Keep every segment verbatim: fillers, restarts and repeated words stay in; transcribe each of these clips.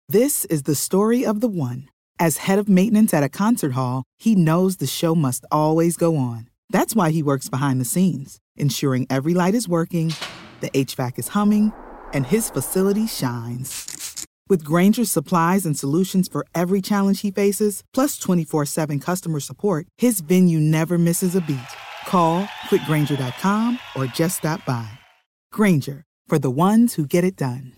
This is the story of the one. As head of maintenance at a concert hall, he knows the show must always go on. That's why he works behind the scenes, ensuring every light is working, the H V A C is humming, and his facility shines. With Grainger's supplies and solutions for every challenge he faces, plus twenty-four seven customer support, his venue never misses a beat. Call quick grainger dot com or just stop by. Grainger, for the ones who get it done.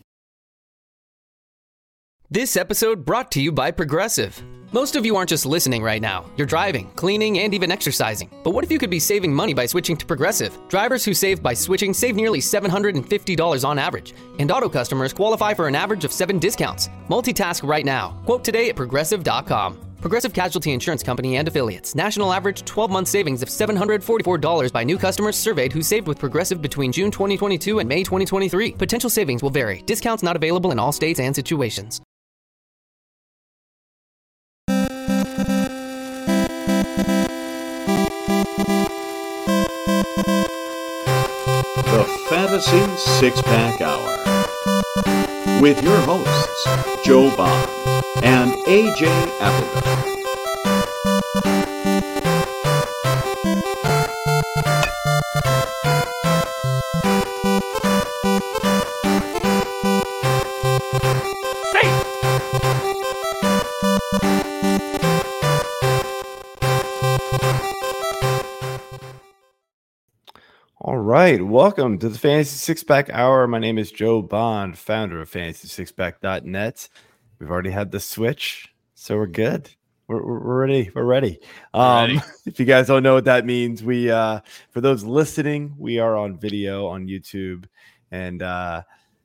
This episode brought to you by Progressive. Most of you aren't just listening right now. You're driving, cleaning, and even exercising. But what if you could be saving money by switching to Progressive? Drivers who save by switching save nearly seven hundred fifty dollars on average. And auto customers qualify for an average of seven discounts. Multitask right now. Quote today at progressive dot com. Progressive Casualty Insurance Company and Affiliates. National average twelve-month savings of seven hundred forty-four dollars by new customers surveyed who saved with Progressive between June twenty twenty-two and May twenty twenty-three. Potential savings will vary. Discounts not available in all states and situations. The Fantasy Six-Pack Hour with your hosts, Joe Bond and A J Applegarth. All right, welcome to the Fantasy Six-Pack Hour. My name is Joe Bond, founder of fantasy six pack dot net. We've already had the switch, so we're good. We're, we're, we're ready. We're ready. Um, ready. If you guys don't know what that means, we uh, for those listening, we are on video on YouTube, and uh,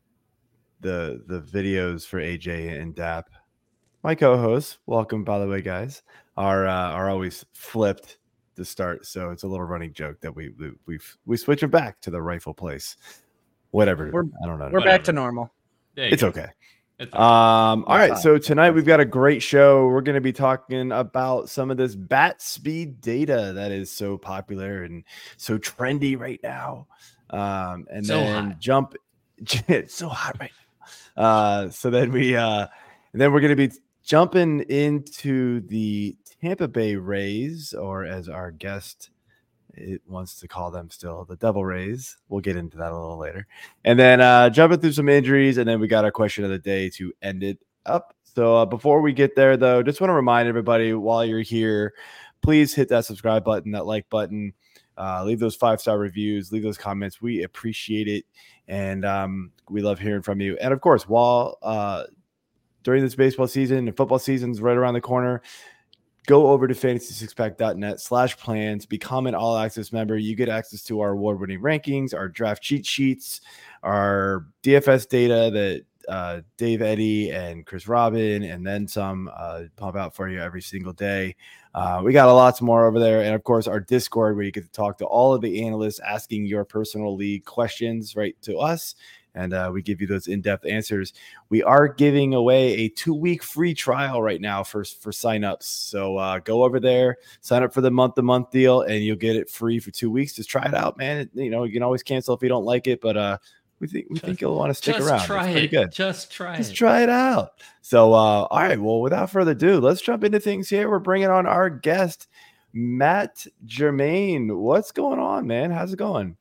the the videos for A J and Dap, my co-hosts. Welcome, by the way, guys. Are uh, are always flipped to start, so it's a little running joke that we we we we switch it back to the rightful place. Whatever, we're, I don't know. We're Whatever. back to normal. It's go. okay. It's okay. Um, all right, so tonight we've got a great show. We're going to be talking about some of this bat speed data that is so popular and so trendy right now. Um, and so then hot. jump, it's so hot right now. Uh, so then we, uh, and then we're going to be jumping into the Tampa Bay Rays, or as our guest it wants to call them still, the Devil Rays. We'll get into that a little later. And then uh, jumping through some injuries, and then we got our question of the day to end it up. So uh, before we get there, though, just want to remind everybody while you're here, please hit that subscribe button, that like button, uh, leave those five-star reviews, leave those comments. We appreciate it, and um, we love hearing from you. And, of course, while uh, during this baseball season and football season's right around the corner, go over to fantasy six pack dot net slash plans, become an all access member. You get access to our award winning rankings, our draft cheat sheets, our D F S data that uh, Dave Eddy and Chris Robin and then some uh, pump out for you every single day. Uh, we got a lot more over there. And of course, our Discord where you get to talk to all of the analysts asking your personal league questions right to us. And uh, we give you those in-depth answers. We are giving away a two-week free trial right now for, for sign-ups. So uh, go over there, sign up for the month-to-month deal, and you'll get it free for two weeks. Just try it out, man. It, you know, you can always cancel if you don't like it, but uh, we think we just, think you'll want to stick just around. Try it's pretty it. good. Just try just it. Just try it out. So, uh, all right. Well, without further ado, let's jump into things here. We're bringing on our guest, Matt Germain. What's going on, man? How's it going?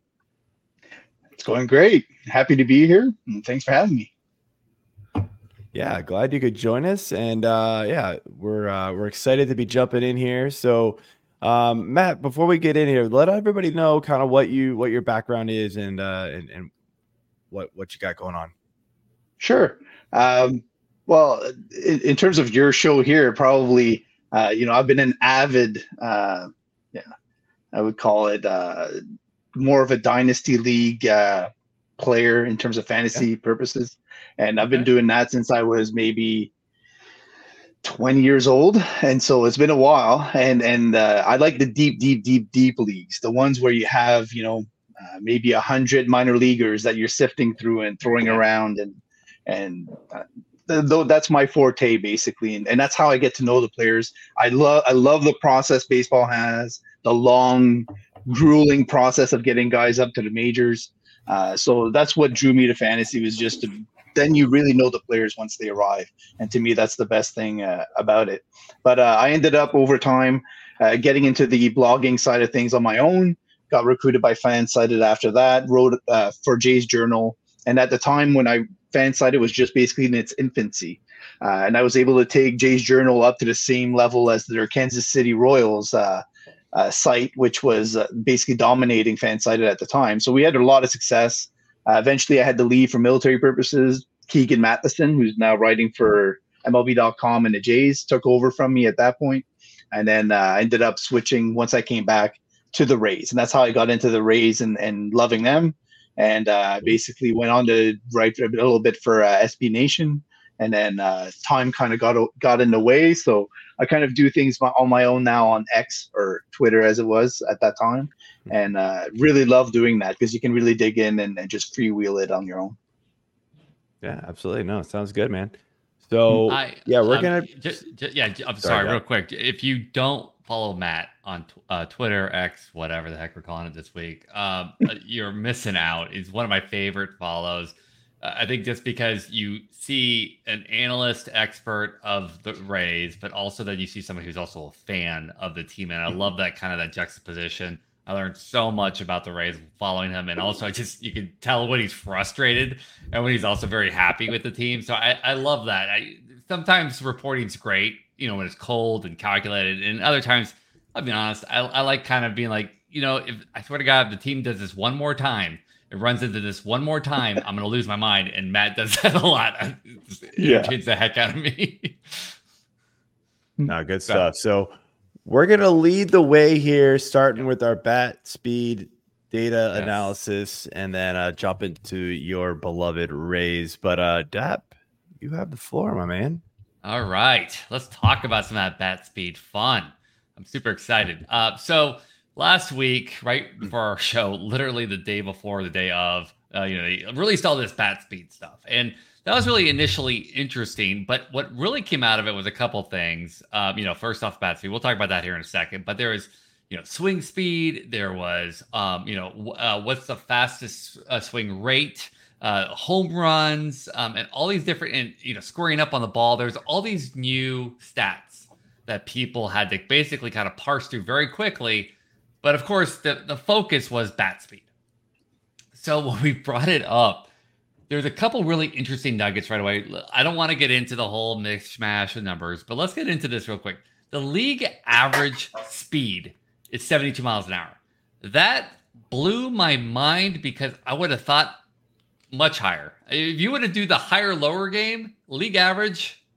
It's going great. Happy to be here. And thanks for having me. Yeah, glad you could join us. And uh, yeah, we're uh, we're excited to be jumping in here. So, um, Matt, before we get in here, let everybody know kind of what you what your background is and uh, and, and what what you got going on. Sure. Um, well, in, in terms of your show here, probably uh, you know I've been an avid, uh, yeah, I would call it. Uh, more of a dynasty league uh, player in terms of fantasy yeah. purposes. And I've been okay. doing that since I was maybe twenty years old. And so it's been a while. And, and uh, I like the deep, deep, deep, deep leagues, the ones where you have, you know, uh, maybe a hundred minor leaguers that you're sifting through and throwing yeah. around. And, and uh, th- that's my forte basically. And, and that's how I get to know the players. I love, I love the process baseball has, the long, grueling process of getting guys up to the majors. Uh, so that's what drew me to fantasy, was just to then you really know the players once they arrive. And to me, that's the best thing uh, about it. But uh, I ended up over time uh, getting into the blogging side of things on my own. Got recruited by Fansided after that. Wrote uh, for Jay's Journal. And at the time when I Fansided was just basically in its infancy. Uh, and I was able to take Jay's Journal up to the same level as their Kansas City Royals uh, uh, site, which was uh, basically dominating Fansided at the time. So we had a lot of success. Uh, eventually, I had to leave for military purposes. Keegan Matheson, who's now writing for M L B dot com and the Jays, took over from me at that point. And then uh, I ended up switching once I came back to the Rays. And that's how I got into the Rays and, and loving them. And uh, basically went on to write a little bit for uh, S B Nation. And then uh, time kind of got got in the way. So I kind of do things on my own now on X, or Twitter as it was at that time. And uh, really love doing that because you can really dig in and, and just freewheel it on your own. Yeah, absolutely. No, it sounds good, man. So I, yeah, we're um, gonna just, just, yeah. I'm sorry, sorry real quick. If you don't follow Matt on uh, Twitter, X, whatever the heck we're calling it this week, um, you're missing out. He's one of my favorite follows. Uh, I think just because you see an analyst, expert of the Rays, but also that you see someone who's also a fan of the team, and I love that kind of that juxtaposition. I learned so much about the Rays following him. And also I just, you can tell when he's frustrated and when he's also very happy with the team. So I, I love that. I, sometimes reporting's great, you know, when it's cold and calculated. And other times, I'll be honest, I, I like kind of being like, you know, if I swear to God, if the team does this one more time, it runs into this one more time, I'm going to lose my mind. And Matt does that a lot. It yeah. irritates the heck out of me. No, good stuff. So, we're going to lead the way here, starting with our bat speed data yes. analysis, and then uh, jump into your beloved Rays. But, uh, Dap, you have the floor, my man. All right. Let's talk about some of that bat speed fun. I'm super excited. Uh, so last week, right before our show, literally the day before, the day of, uh, you know, they released all this bat speed stuff. And that was really initially interesting, but what really came out of it was a couple things. Um, you know, first off, bat speed. We'll talk about that here in a second. But there was, you know, swing speed. There was, um, you know, uh, what's the fastest uh, swing rate, uh, home runs, um, and all these different, and you know, scoring up on the ball. There's all these new stats that people had to basically kind of parse through very quickly. But of course, the the focus was bat speed. So when we brought it up, there's a couple really interesting nuggets right away. I don't want to get into the whole mishmash of numbers, but let's get into this real quick. The league average speed is seventy-two miles an hour. That blew my mind because I would have thought much higher. If you would have do the higher lower game, league average,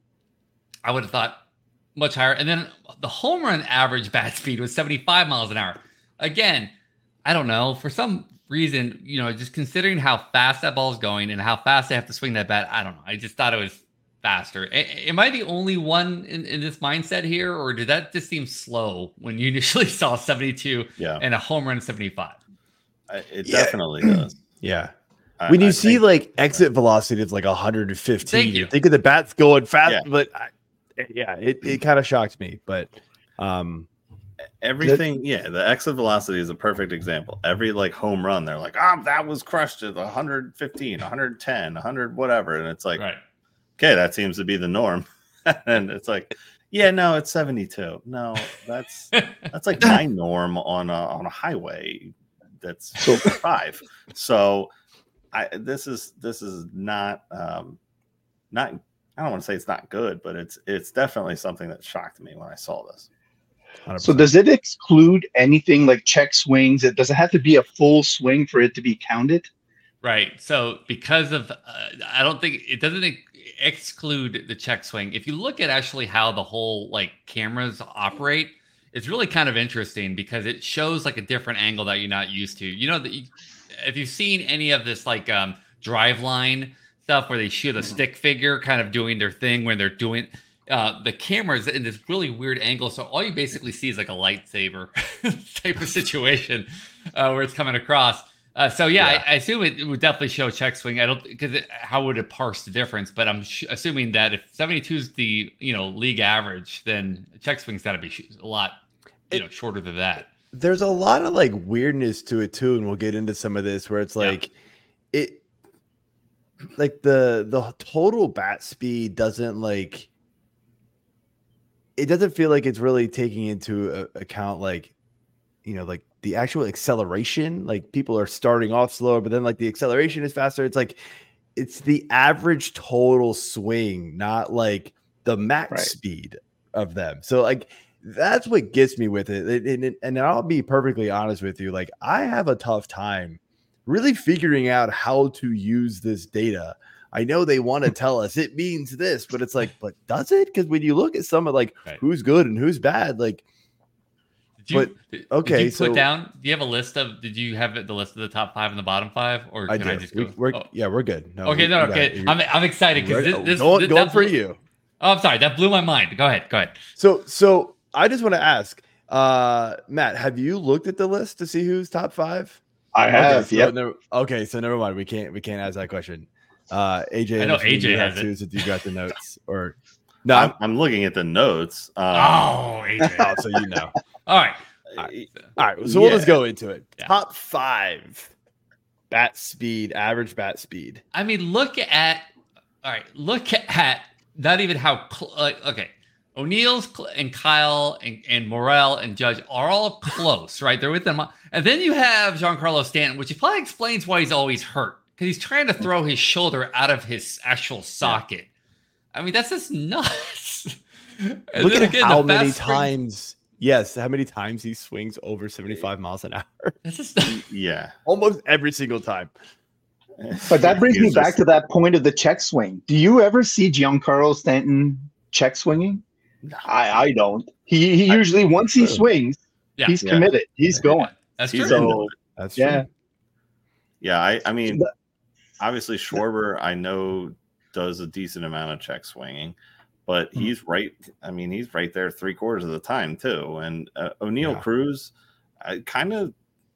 I would have thought much higher. And then the home run average bat speed was seventy-five miles an hour. Again, I don't know. For some reason, you know, just considering how fast that ball is going and how fast they have to swing that bat, I don't know. I just thought it was faster. A- am I the only one in, in this mindset here, or did that just seem slow when you initially saw seventy-two yeah. and a home run seventy-five? I, it yeah. definitely does. Yeah. I, when you I see think, like exit velocity of like one hundred fifteen, Thank you. you think of the bats going fast, Yeah. but I, yeah, it, it kind of shocked me. But um, everything, yeah, the exit velocity is a perfect example. Every like home run, they're like, oh, that was crushed at one hundred fifteen, one hundred ten, one hundred whatever. And it's like, Right. okay, that seems to be the norm. And it's like, yeah, no, it's seventy-two. No, that's that's like my norm on a, on a highway. That's five. So I this is this is not um not I don't want to say it's not good, but it's it's definitely something that shocked me when I saw this. one hundred percent. So does it exclude anything like check swings? It does it have to be a full swing for it to be counted? Right. So because of, uh, I don't think it doesn't ex- exclude the check swing. If you look at actually how the whole like cameras operate, it's really kind of interesting because it shows like a different angle that you're not used to. You know, that you, if you've seen any of this like um, drive line stuff where they shoot a stick figure kind of doing their thing when they're doing uh, the cameras in this really weird angle. So all you basically see is like a lightsaber type of situation uh, where it's coming across. Uh, so yeah, yeah. I, I assume it, it would definitely show check swing. I don't because how would it parse the difference? But I'm sh- assuming that if seventy-two is the you know league average, then check swing's got to be sh- a lot you it, know shorter than that. There's a lot of like weirdness to it too, and we'll get into some of this where it's like yeah. it. like the the total bat speed doesn't like it doesn't feel like it's really taking into a, account like you know like the actual acceleration. Like people are starting off slower, but then like the acceleration is faster. It's like it's the average total swing, not like the max right. speed of them. So like that's what gets me with it. And, and, and I'll be perfectly honest with you. Like I have a tough time really figuring out how to use this data. I know they want to tell us it means this, but it's like, but does it? Because when you look at some of like right. who's good and who's bad, like, did you, but okay, did you so put down, do you have a list of, did you have the list of the top five and the bottom five? Or can I, do. I just go? We, we're, oh. Yeah, we're good. No, okay, we, no, we okay. I'm, I'm excited because this, this, going, this, going for blew, you. Oh, I'm sorry. That blew my mind. Go ahead. Go ahead. So, so I just want to ask, uh, Matt, have you looked at the list to see who's top five? I have. Okay, so yep. never, okay, so never mind. We can't. We can't ask that question. Uh, A J, I know A J has it. it. You got the notes, or no? I'm, I'm looking at the notes. Um, oh, A J. Oh, so you know. All right. All right. All right. So yeah. we'll just go into it. Yeah. Top five bat speed, average bat speed. I mean, look at. All right. Look at not even how. Cl- like, okay. O'Neill's and Kyle and, and Morel and Judge are all close, right? They're within. And then you have Giancarlo Stanton, which probably explains why he's always hurt because he's trying to throw his shoulder out of his actual socket. Yeah. I mean, that's just nuts. Look at again, how many times. Yes, how many times he swings over seventy-five miles an hour? That's just yeah, almost every single time. But that brings me back to that point of the check swing. Do you ever see Giancarlo Stanton check swinging? No. I, I don't. He he usually once he swings, yeah. he's yeah. committed. He's yeah. going. That's true. So, That's yeah. true. Yeah, I, I mean, obviously Schwarber, I know does a decent amount of check swinging, but mm-hmm. he's right. I mean, he's right there three quarters of the time too. And uh, O'Neill yeah. Cruz, I kind of,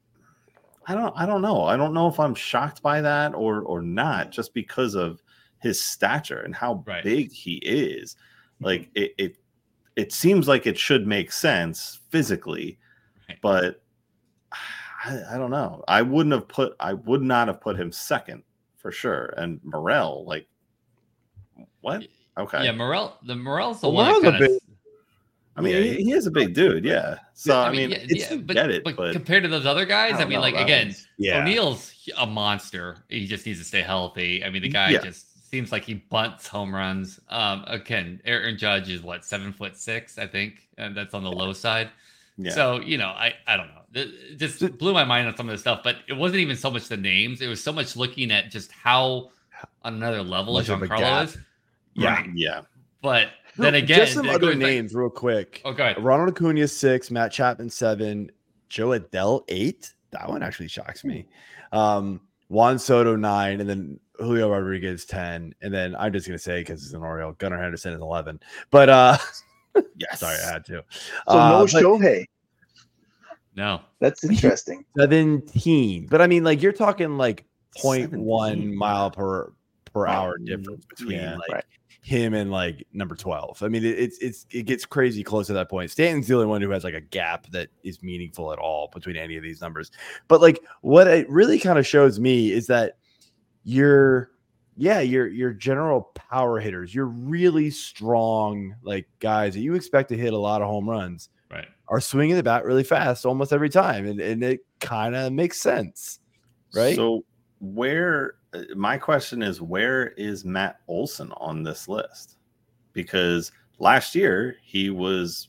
I don't, I don't know. I don't know if I'm shocked by that or or not, just because of his stature and how right. big he is. Like it, it, it seems like it should make sense physically, right. but I, I don't know. I wouldn't have put, I would not have put him second for sure. And Morel, like, what? Okay. Yeah, Morel, the Morel's the well, one. Morel's Kinda, a big, I mean, yeah, he, he is a big dude. Yeah. So, I mean, I mean yeah, it's, yeah, but, get it. But, but compared to those other guys, I, I mean, like, again, yeah. O'Neill's a monster. He just needs to stay healthy. I mean, the guy yeah. just seems like he bunts home runs. Um, again, Aaron Judge is what, seven foot six, I think, and that's on the low side. Yeah. So, you know, I, I don't know. It just blew my mind on some of the stuff, but it wasn't even so much the names. It was so much looking at just how on another level Giancarlo is. Yeah. Right. Yeah. But then again, just some other names back. real quick. Oh, go ahead. Ronald Acuna six, Matt Chapman seven, Joe Adell eight. That one actually shocks me. Um, Juan Soto nine, and then Julio Rodriguez ten, and then I'm just gonna say because it's an Oriole, Gunnar Henderson is eleven. But uh, yes, sorry, I had to. So uh, no Shohei. No, that's interesting. seventeen, but I mean, like you're talking like zero point one mile per per hour difference between yeah, like. Right. him and like number twelve. I mean, it, it's it's it gets crazy close to that point. Stanton's the only one who has like a gap that is meaningful at all between any of these numbers. But like what it really kind of shows me is that you're yeah, you're you're general power hitters. You're really strong, like guys that you expect to hit a lot of home runs. Right. Are swinging the bat really fast almost every time. And, and it kind of makes sense. Right. So where my question is, where is Matt Olson on this list? Because last year he was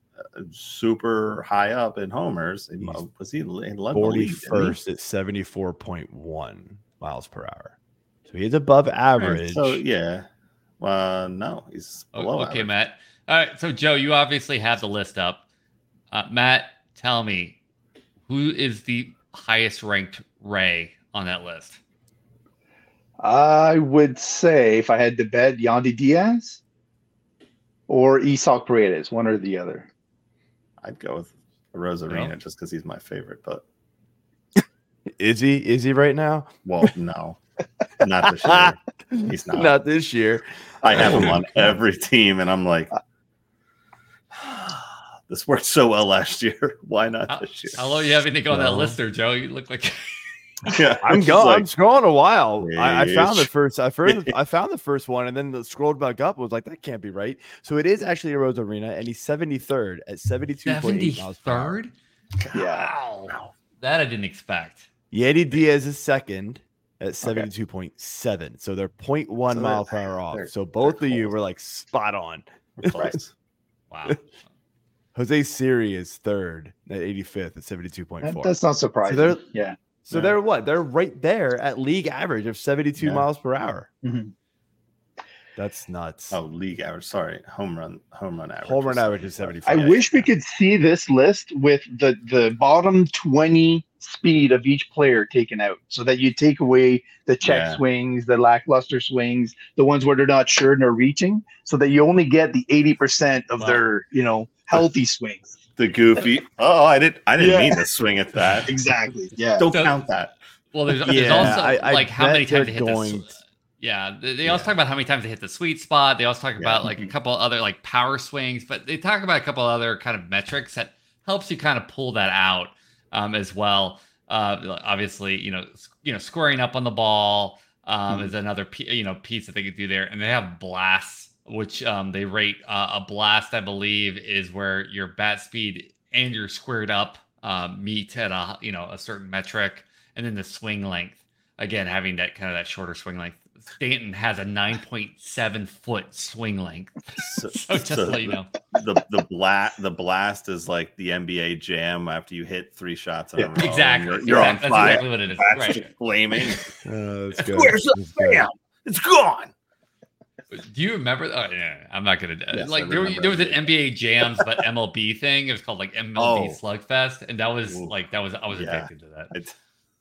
super high up in homers. And was he forty-first at seventy-four point one miles per hour? So he's above average. So yeah, uh, no, he's below. Okay, average. Matt. All right, so Joe, you obviously have the list up. Uh, Matt, tell me, who is the highest ranked Ray on that list? I would say, if I had to bet, Yandy Diaz or Isak Paredes, one or the other. I'd go with Rosarina no. just because he's my favorite. But is he? Is he right now? Well, no, not this year. He's not. Not this year. I have him on every team, and I'm like, this worked so well last year. Why not how, this year? How low you having to go on that list there, Joe? You look like Yeah, I'm going. Like, I'm scrolling a while. I, I found the first. I first. I found the first one, and then the scrolled back up. Was like, that can't be right. So it is actually a Rosarena, and he's seventy-third at seventy-two point eight miles per hour. Yeah, wow. That I didn't expect. Yandy Diaz is second at seventy-two point seven. Okay. So they're zero point one so mile per hour off. So both of you were like spot on. Wow. Jose Siri is third at eighty-fifth at seventy-two point four. That's not surprising. So they're, yeah. So yeah. they're what? They're right there at league average of seventy-two yeah. miles per hour. Mm-hmm. That's nuts. Oh, league average. Sorry. Home run, home run average. Home run average is seventy-five. I yeah, wish yeah. we could see this list with the, the bottom twenty speed of each player taken out so that you take away the check yeah. swings, the lackluster swings, the ones where they're not sure and they're reaching, so that you only get the eighty percent of wow. their, you know, healthy swings. The goofy. Oh, I didn't. I didn't yeah. mean to swing at that. Exactly. Yeah. Don't so, count that. Well, there's, there's yeah, also I, I like how many times they hit going... the. Yeah, they, they yeah. also talk about how many times they hit the sweet spot. They also talk yeah. about like a couple other like power swings, but they talk about a couple other kind of metrics that helps you kind of pull that out um, as well. Uh, obviously, you know, you know, squaring up on the ball um, mm-hmm. is another you know piece that they could do there, and they have blasts, which um, they rate uh, a blast. I believe is where your bat speed and your squared up um, meet at a you know a certain metric, and then the swing length. Again, having that kind of that shorter swing length. Stanton has a nine point seven foot swing length. So, so just so to let you know, the the blast the blast is like the N B A jam after you hit three shots in yeah, a row. Exactly, you're, you're exactly. on fire. That's exactly what it is. That's right. flaming. Uh, that's good. Where's the bam? It's gone. Do you remember? Oh, yeah, I'm not gonna yes, like there, there was an N B A jams but M L B thing. It was called like M L B oh. Slugfest, and that was Ooh. like that was I was yeah. addicted to that. It's,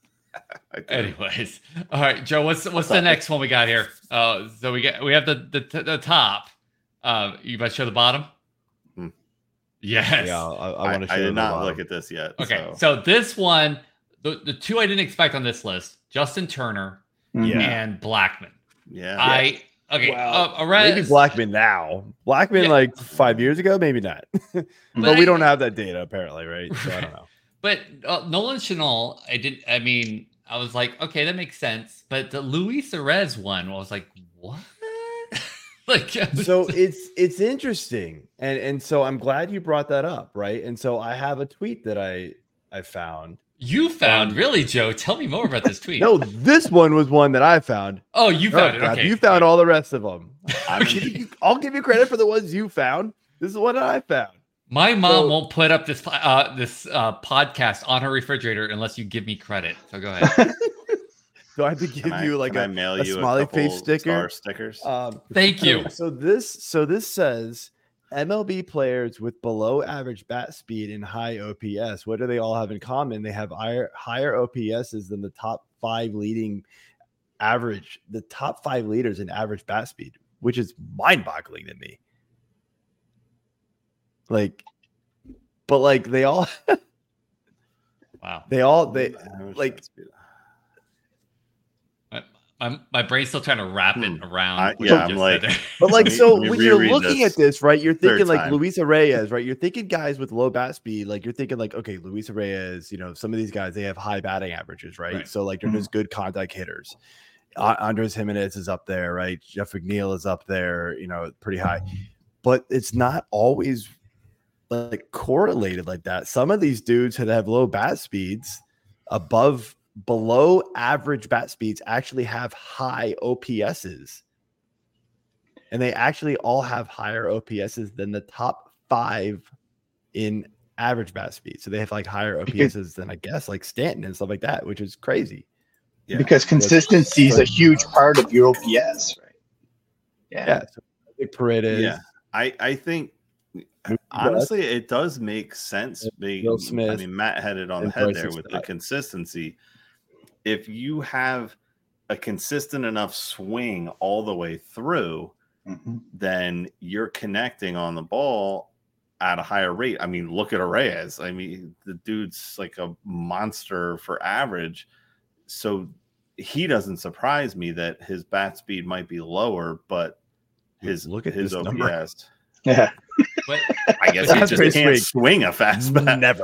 Anyways, all right, Joe. What's what's the next one we got here? Uh, so we got we have the the, the top. Uh, you about to show the bottom? Hmm. Yes. Yeah, I, I want to. I, show I did not bottom. look at this yet. Okay, so, so this one, the the two I didn't expect on this list: Justin Turner yeah. and Blackman. Yeah. I okay. Well, uh, Arez, maybe Blackman now. Blackman yeah. like five years ago, maybe not. but, but we don't have that data apparently, right? So I don't know. But uh, Nolan Chanel, I didn't. I mean. I was like, okay, that makes sense. But the Luis Arez one, I was like, what? like, so it's it's interesting, and and so I'm glad you brought that up, right? And so I have a tweet that I I found. You found, um, really, Joe? Tell me more about this tweet. No, this one was one that I found. Oh, you found oh, it. Okay, you found all the rest of them. I'll give you, I'll give you credit for the ones you found. This is one that I found. My mom so, won't put up this uh, this uh, podcast on her refrigerator unless you give me credit. So go ahead. Do I have to give can you I, like a, I mail a you smiley a face sticker? Stickers. Um, Thank you. So, so this so this says M L B players with below average bat speed and high O P S. What do they all have in common? They have higher higher O P S's than the top five leading average, the top five leaders in average bat speed, which is mind-boggling to me. Like. But like they all, wow, they all they like. My, my, my brain's still trying to wrap it hmm. around. I, yeah, I'm like, but like, me, so when you're looking this at this, right, you're thinking like time. Luis Reyes, right? You're thinking guys with low bat speed, like you're thinking like, okay, Luis Reyes, you know, some of these guys they have high batting averages, right? right. So like they're mm-hmm. just good contact hitters. Uh, Andres Jimenez is up there, right? Jeff McNeil is up there, you know, pretty high, but it's not always like correlated like that. Some of these dudes that have low bat speeds above below average bat speeds actually have high O P S's, and they actually all have higher O P S's than the top five in average bat speed. So they have like higher O P S's than I guess like Stanton and stuff like that, which is crazy. Yeah. Because consistency is a huge part of your O P S, right? Yeah. yeah so big Paredes. Yeah. I, I think honestly, it does make sense. Being, Will Smith, I mean, Matt had it on the head there with the consistency. If you have a consistent enough swing all the way through, mm-hmm. then you're connecting on the ball at a higher rate. I mean, look at Arraez. I mean, the dude's like a monster for average. So he doesn't surprise me that his bat speed might be lower, but his look at his this O P S. Number. Yeah. But I guess he just can't swing a fast bat. Never.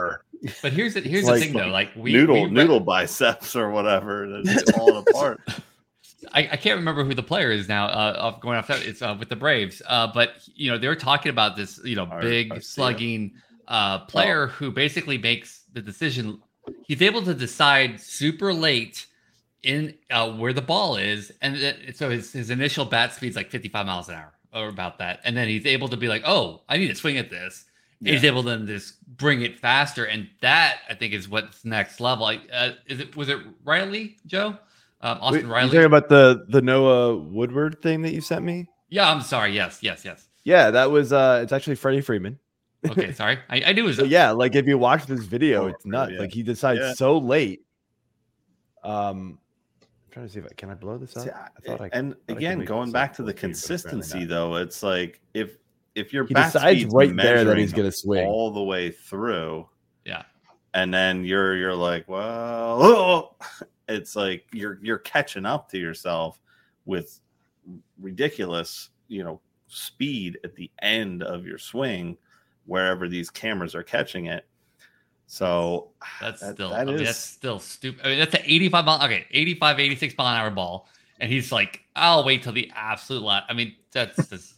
But here's the here's like, the thing though, like we noodle we, noodle biceps or whatever, it's falling apart. I, I can't remember who the player is now. Uh, of going off that, it's uh, with the Braves. Uh, but you know, they were talking about this, you know, Our, big our slugging uh, player oh. who basically makes the decision. He's able to decide super late in uh, where the ball is, and it, so his his initial bat speed's like fifty-five miles an hour or about that, and then he's able to be like, oh, I need to swing at this. Yeah. He's able to just bring it faster, and that I think is what's next level. Like, uh, is it was it Riley, Joe? Um, Austin Wait, Riley. You talking about the the Noah Woodward thing that you sent me? Yeah, I'm sorry. Yes, yes, yes. Yeah, that was. uh It's actually Freddie Freeman. Okay, sorry. I, I knew it was. So, yeah, like if you watch this video, oh, it's nuts. Yeah. Like he decides yeah. so late. Um, I'm trying to see if I can I blow this up. See, I thought I, and thought again, I going back to the consistency, though, it's like if if your he bat decides speed's right there that he's going to swing all the way through, yeah, and then you're you're like, well, oh! It's like you're you're catching up to yourself with ridiculous, you know, speed at the end of your swing, wherever these cameras are catching it. So that's that, still that I mean, is, that's still stupid. I mean, that's an eighty-five mile okay, eighty-five, eighty-six mile an hour ball, and he's like, I'll wait till the absolute last. I mean, that's just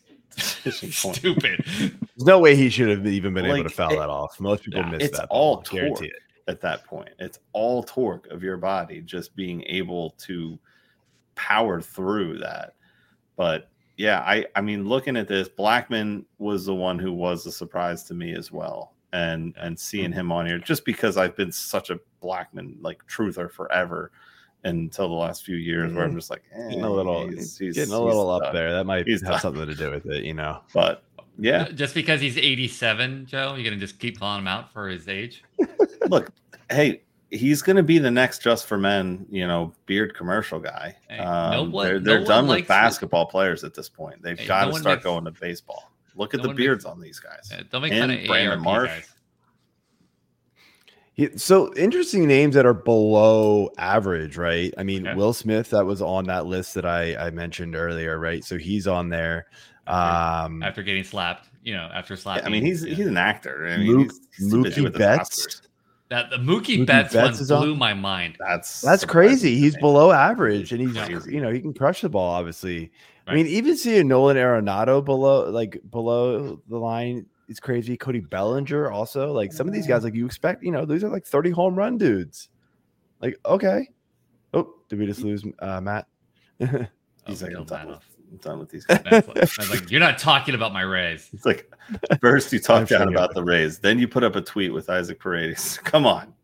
stupid. There's no way he should have even been like, able to foul it, that off. Most people yeah, miss it's that. all ball, torque it. At that point. It's all torque of your body just being able to power through that. But yeah, I I mean, looking at this, Blackman was the one who was a surprise to me as well. And and seeing him on here, just because I've been such a Blackman like truther forever until the last few years, mm-hmm. where I'm just like, eh, getting a little, he's, he's, getting a little up done. there. That might he's have done. something to do with it, you know. But yeah, just because he's eighty-seven, Joe, you're gonna just keep calling him out for his age. Look, hey, he's going to be the next Just for Men, you know, beard commercial guy. Hey, um, no one, they're they're no done with likes basketball it. players at this point. They've hey, got no to start makes, going to baseball. Look at no the beards makes, on these guys. Uh, don't make Him, fun of Brandon Marsh. Guys. He, so interesting names that are below average, right? I mean, okay. Will Smith, that was on that list that I, I mentioned earlier, right? So he's on there. Um, after getting slapped, you know, after slapping. Yeah, I mean, he's yeah. he's an actor. I mean, Mook, he's, he's Mookie Betts. That the Mookie, Mookie Betts, Betts one blew on. my mind. That's that's crazy. He's below average, and he's yeah. you know he can crush the ball. Obviously, right. I mean, even seeing Nolan Arenado below like below the line is crazy. Cody Bellinger also like some of these guys like you expect. You know, these are like thirty home run dudes. Like okay, oh, did we just lose uh, Matt? He's oh, like I'm done, with, I'm done with these guys. I was like, you're not talking about my Rays. It's like first you talk down about the Rays, then you put up a tweet with Isaac Paredes. Come on,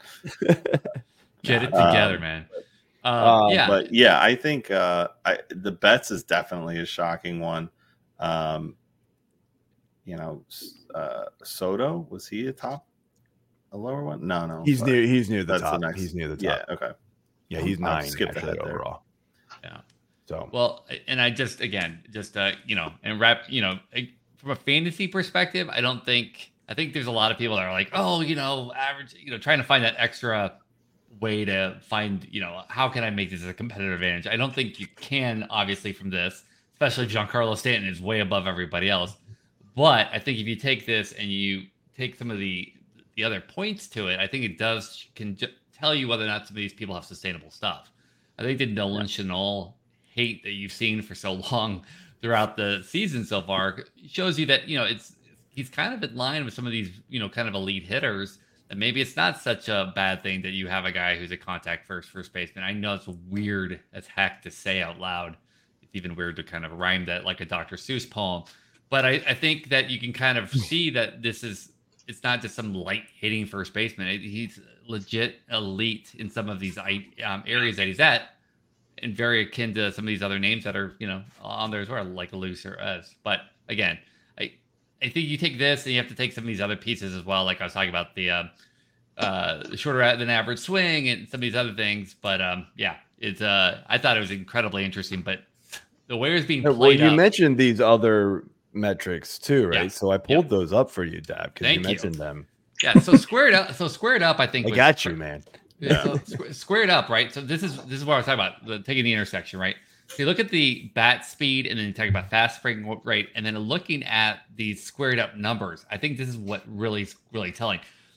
get it together, um, man. Um, uh, yeah, but yeah, I think uh, I, the Betts is definitely a shocking one. Um, you know, uh, Soto, was he a top, a lower one? No, no, he's near. He's near the That's top. the next, he's near the top. Yeah, okay. Yeah, he's nine. Skip ahead overall. Yeah. So well, and I just again, just uh, you know, and wrap, you know, from a fantasy perspective, I don't think I think there's a lot of people that are like, oh, you know, average, you know, trying to find that extra way to find, you know, how can I make this a competitive advantage? I don't think you can, obviously, from this, especially if Giancarlo Stanton is way above everybody else. But I think if you take this and you take some of the the other points to it, I think it does can j- tell you whether or not some of these people have sustainable stuff. I think the Nolan Chanel hate that you've seen for so long throughout the season so far shows you that, you know, it's he's kind of in line with some of these, you know, kind of elite hitters, and maybe it's not such a bad thing that you have a guy who's a contact first first baseman. I know it's weird as heck to say out loud. It's even weird to kind of rhyme that like a Doctor Seuss poem, but I, I think that you can kind of see that this is it's not just some light hitting first baseman. He's legit elite in some of these um, areas that he's at, and very akin to some of these other names that are, you know, on there as well, like Luce or Ez. But again, I I think you take this and you have to take some of these other pieces as well. Like I was talking about the uh, uh, shorter than average swing and some of these other things. But um, yeah, it's uh, I thought it was incredibly interesting. But the way it's being played well, you up, mentioned these other metrics too, right? Yeah. So I pulled Yep. those up for you, Dab, because you Thank you. mentioned them. yeah. So squared up. So squared up. I think I was- got you, man. Yeah. So squ- squared up, right? So this is this is what I was talking about. The, taking the intersection, right? So you look at the bat speed, and then you talk about fast spring rate, and then looking at these squared up numbers. I think this is what really really telling.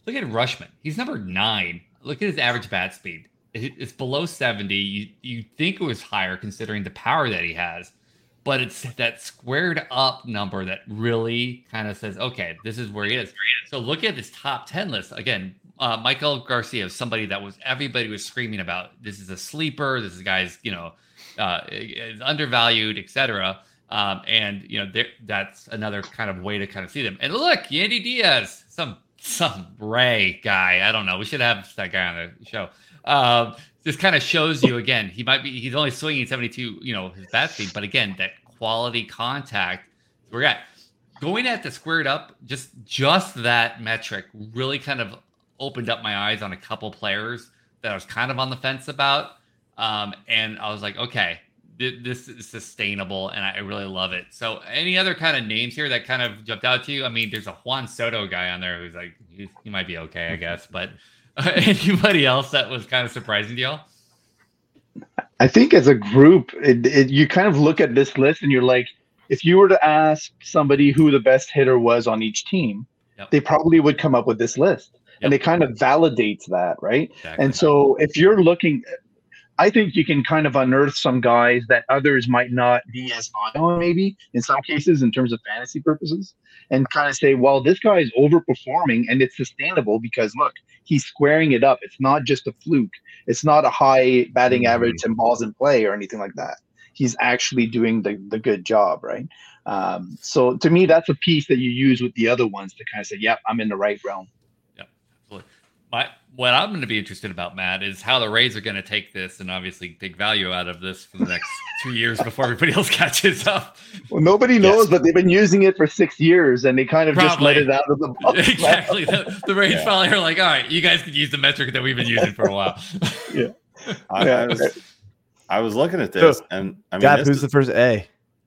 Look at Rushman. He's number nine. Look at his average bat speed. It's below seventy. You you think it was higher considering the power that he has, but it's that squared up number that really kind of says, okay, this is where he is. So look at this top ten list again. Uh, Michael Garcia is somebody that was everybody was screaming about. This is a sleeper. This is a guy's you know uh, is undervalued, et cetera. Um, and you know that's another kind of way to kind of see them. And look, Yandy Diaz, some some Ray guy. I don't know. We should have that guy on the show. Um, this kind of shows you again. He might be. He's only swinging seventy-two. You know his bat speed, but again, that quality contact. We're at going at the squared up. Just just that metric really kind of opened up my eyes on a couple players that I was kind of on the fence about. Um, and I was like, okay, th- this is sustainable, and I really love it. So, any other kind of names here that kind of jumped out to you? I mean, there's a Juan Soto guy on there who's like, he, he might be okay, I guess, but. Uh, anybody else that was kind of surprising to y'all? I think as a group, it, it, you kind of look at this list and you're like, if you were to ask somebody who the best hitter was on each team, yep. they probably would come up with this list. Yep. And it kind of validates that, right? Exactly. And so if you're looking, I think you can kind of unearth some guys that others might not be as high on, maybe in some cases in terms of fantasy purposes, and kind of say, well, this guy is overperforming and it's sustainable because look, he's squaring it up. It's not just a fluke. It's not a high batting mm-hmm. average and balls in play or anything like that. He's actually doing the, the good job, right? Um, so to me, that's a piece that you use with the other ones to kind of say, yep, I'm in the right realm. Yep, absolutely. My, what I'm going to be interested about, Matt, is how the Rays are going to take this and obviously take value out of this for the next two years before everybody else catches up. Well, nobody knows, yes. but they've been using it for six years and they kind of probably. just let it out of the box. Exactly. The, the Rays yeah. probably are like, all right, you guys can use the metric that we've been using for a while. yeah. I, I, was, I was looking at this so, and I mean, Gap, who's is... the first A?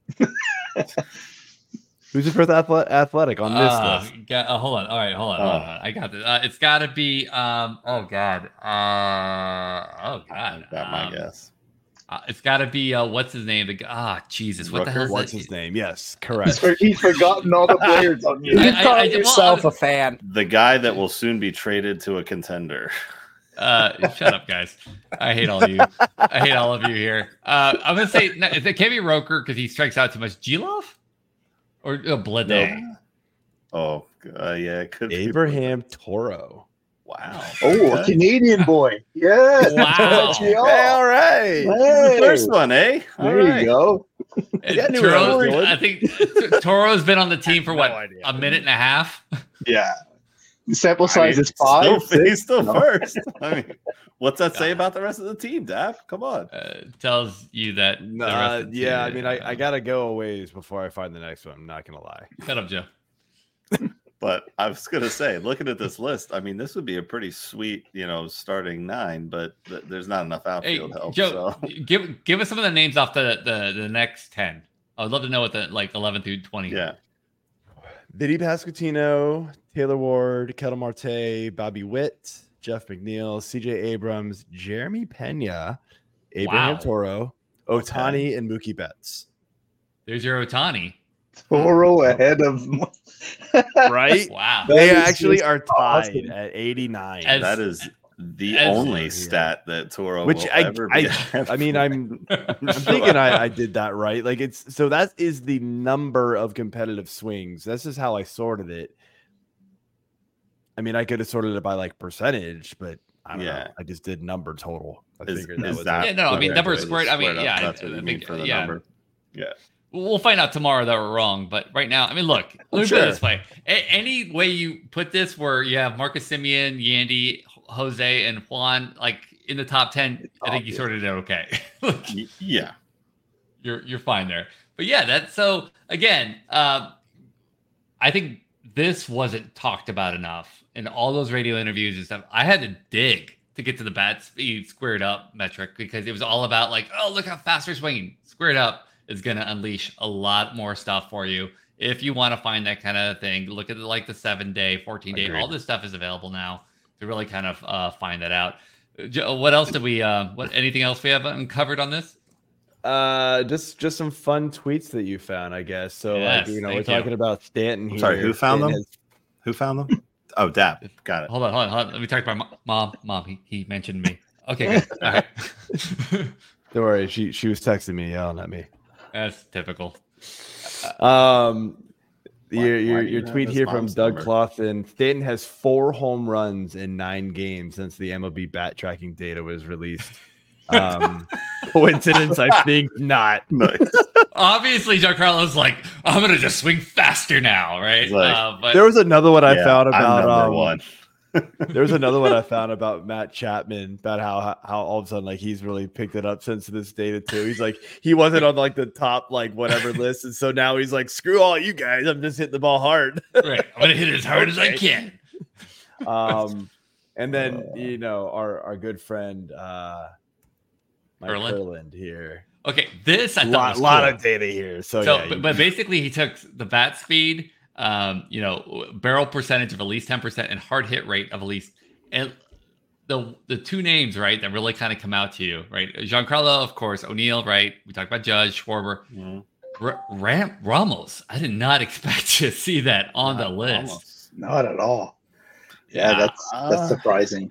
Who's the first athlete, athletic on this uh, list? Got, uh, hold on. All right, hold on. Hold on. Uh, I got this. Uh, it's got to be. Um, oh God. Uh, oh God. That my um, guess. Uh, it's got to be. Uh, what's his name? The ah, oh, Jesus. What Rooker? the hell? What's that? his name? Yes, correct. He's, for, he's forgotten all the players on you. You I, call I, I, yourself well, a fan. The guy that will soon be traded to a contender. Uh, shut up, guys. I hate all of you. I hate all of you here. Uh, I'm gonna say no, it can't be Roker because he strikes out too much. G-Love? Or uh, Blade. No. Oh, uh, yeah, it could Abraham be. Toro. Wow. Oh, a Canadian boy. Yes. Wow. Hey, all right. Hey. The first one, eh? All there right. you go. Yeah, Toro, I think Toro's been on the team for what, no a minute and a half? Yeah. The sample size I mean, is five. Still, he's still no. first. I mean, what's that say about the rest of the team, Dap? Come on. Uh, tells you that. Uh, yeah, I mean, I, I got to go a ways before I find the next one. I'm not going to lie. Shut up, Joe. But I was going to say, looking at this list, I mean, this would be a pretty sweet, you know, starting nine, but th- there's not enough outfield hey, help. Joe, so. give give us some of the names off the, the, the next ten. I would love to know what the, like, eleven through twenty. Yeah. Vinny Pasquantino, Taylor Ward, Ketel Marte, Bobby Witt, Jeff McNeil, C J Abrams, Jeremy Pena, Abraham wow. Toro, Ohtani, okay. and Mookie Betts. There's your Ohtani. Toro ahead of right? Wow. They actually are tied awesome. at eighty-nine. As, that is the as, only yeah. stat that Toro Which will I, ever I, be. I mean, I'm, I'm thinking I, I did that right. Like it's so that is the number of competitive swings. This is how I sorted it. I mean, I could have sorted it by like percentage, but I don't yeah. know. I just did number total. I is, figured that is was that yeah. No, I mean number squared. I mean, squared yeah, that's what I, you I mean think, for the yeah. number. Yeah. We'll find out tomorrow that we're wrong, but right now, I mean, look, let me sure. put it this way. A- any way you put this where you have Marcus Semien, Yandy, Jose, and Juan, like in the top ten, I think you sorted it okay. yeah. You're you're fine there. But yeah, that's so again, um, I think this wasn't talked about enough in all those radio interviews and stuff. I had to dig to get to the bat speed squared up metric because it was all about like, oh, look how fast they're swinging. Squared up is going to unleash a lot more stuff for you. If you want to find that kind of thing, look at the, like the seven day, fourteen day, Agreed. All this stuff is available now to really kind of uh, find that out. What else did we, uh, what, anything else we have uncovered on this? Uh, just, just some fun tweets that you found, I guess. So, yes, like, you know, we're you. talking about Stanton here. Sorry, who found Stanton them? has... Who found them? Oh, Dap. Got it. Hold on, hold on, hold on. Let me talk to my mom. Mom, he, he mentioned me. Okay, good. All right. Don't worry. She she was texting me, yelling at me. That's typical. Um, Why- your why your, do you your have tweet his here from mom's Doug number? Clawson. Stanton has four home runs in nine games since the M L B bat tracking data was released. Um, coincidence? I think not. Nice. Obviously, Giancarlo's like, I'm gonna just swing faster now, right? He's like, uh, but There was another one I Yeah, found I'm about number um, one. There was another one I found about Matt Chapman, about how how all of a sudden like he's really picked it up since this data too. He's like he wasn't on like the top like whatever list, and so now he's like, screw all you guys, I'm just hitting the ball hard. right, I'm gonna hit it as hard as I Okay. can. Um, and then you know our our good friend uh, Mike Erland? Erland here, Okay, this I a thought lot, was lot cool. of data here. So, So, yeah, but, you- but basically, he took the bat speed, um, you know, barrel percentage of at least ten percent, and hard hit rate of at least. And the the two names, right, that really kind of come out to you, right? Giancarlo, of course, O'Neill, right? We talked about Judge, Schwarber, Mhm. R- Ram- Ramos. I did not expect to see that on the Not list. almost. Not at all. Yeah, Yeah. that's that's Uh, surprising.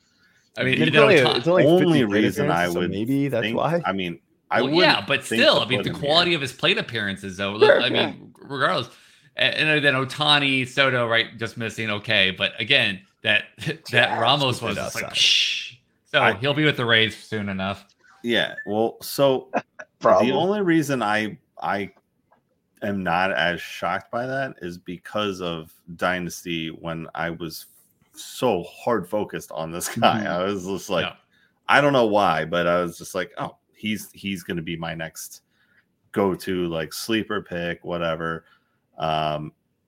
I mean, it's you know, only, Tom- it's only Only fifty reason I appearances, so would maybe that's think- why. I mean, I well, would. yeah, but still, I mean, the quality of his plate appearances, though. Sure, I mean, regardless, and, and then Otani, Soto, right, just missing. Okay, but again, that that Yeah, Ramos stupid was just like, outside. shh. So I- he'll be with the Rays soon enough. Yeah. Well, so Problem. the only reason I I am not as shocked by that is because of Dynasty when I was so hard focused on this guy. Mhm. I was just like, Yeah. I don't know why, but I was just like, oh, he's he's going to be my next go-to like sleeper pick, whatever. Um,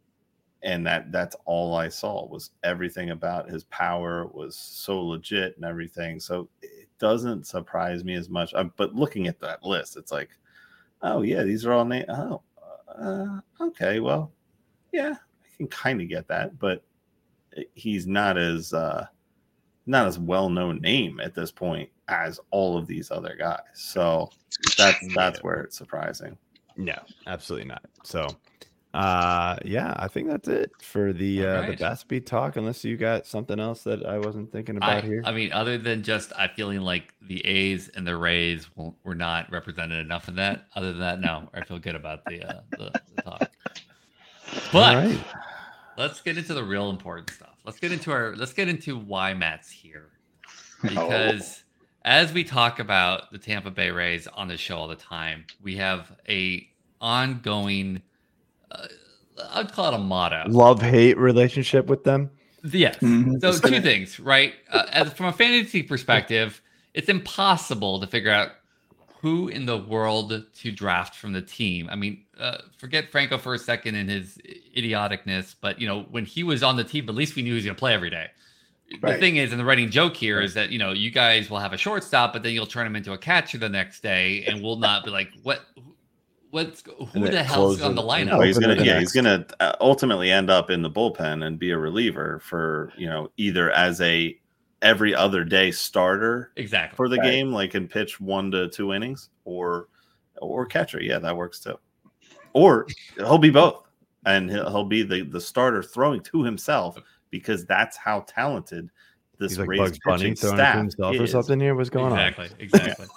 and that that's all I saw was everything about his power was so legit and everything. So it doesn't surprise me as much. Um, but looking at that list, it's like, oh yeah, these are all names. Oh, uh, okay, well, yeah, I can kind of get that, but he's not as uh, not as well known name at this point as all of these other guys. So that's that's where it's surprising. No, absolutely not. So, uh, yeah, I think that's it for the uh, the Alright. bat speed talk. Unless you got something else that I wasn't thinking I, about here. I mean, other than just I feeling like the A's and the Rays won't, were not represented enough in that. Other than that, no, I feel good about the uh, the, the talk. But All right. let's get into the real important stuff. Let's get into our let's get into why Matt's here. Because as we talk about the Tampa Bay Rays on the show all the time, we have a ongoing uh, I'd call it a motto. Love hate relationship with them. Yes. Mhm. So two things, right? Uh, as from a fantasy perspective, it's impossible to figure out who in the world to draft from the team. I mean, uh, forget Franco for a second and his idioticness, but you know, when he was on the team, at least we knew he was going to play every day. The Right. thing is, and the running joke here is that you know, you guys will have a shortstop, but then you'll turn him into a catcher the next day, and we'll not be like, what? What's who And the then hell's close on it the and lineup? Well, he's open gonna the yeah, next. he's gonna uh, ultimately end up in the bullpen and be a reliever for you know either as a every other day starter Exactly. for the Right. game, like and pitch one to two innings, or or catcher. Yeah, that works too. Or he'll be both, and he'll, he'll be the the starter throwing to himself because that's how talented this He's like Rays Bugs Bunny pitching throwing it to staff himself or is. something here. What's going exactly. Exactly.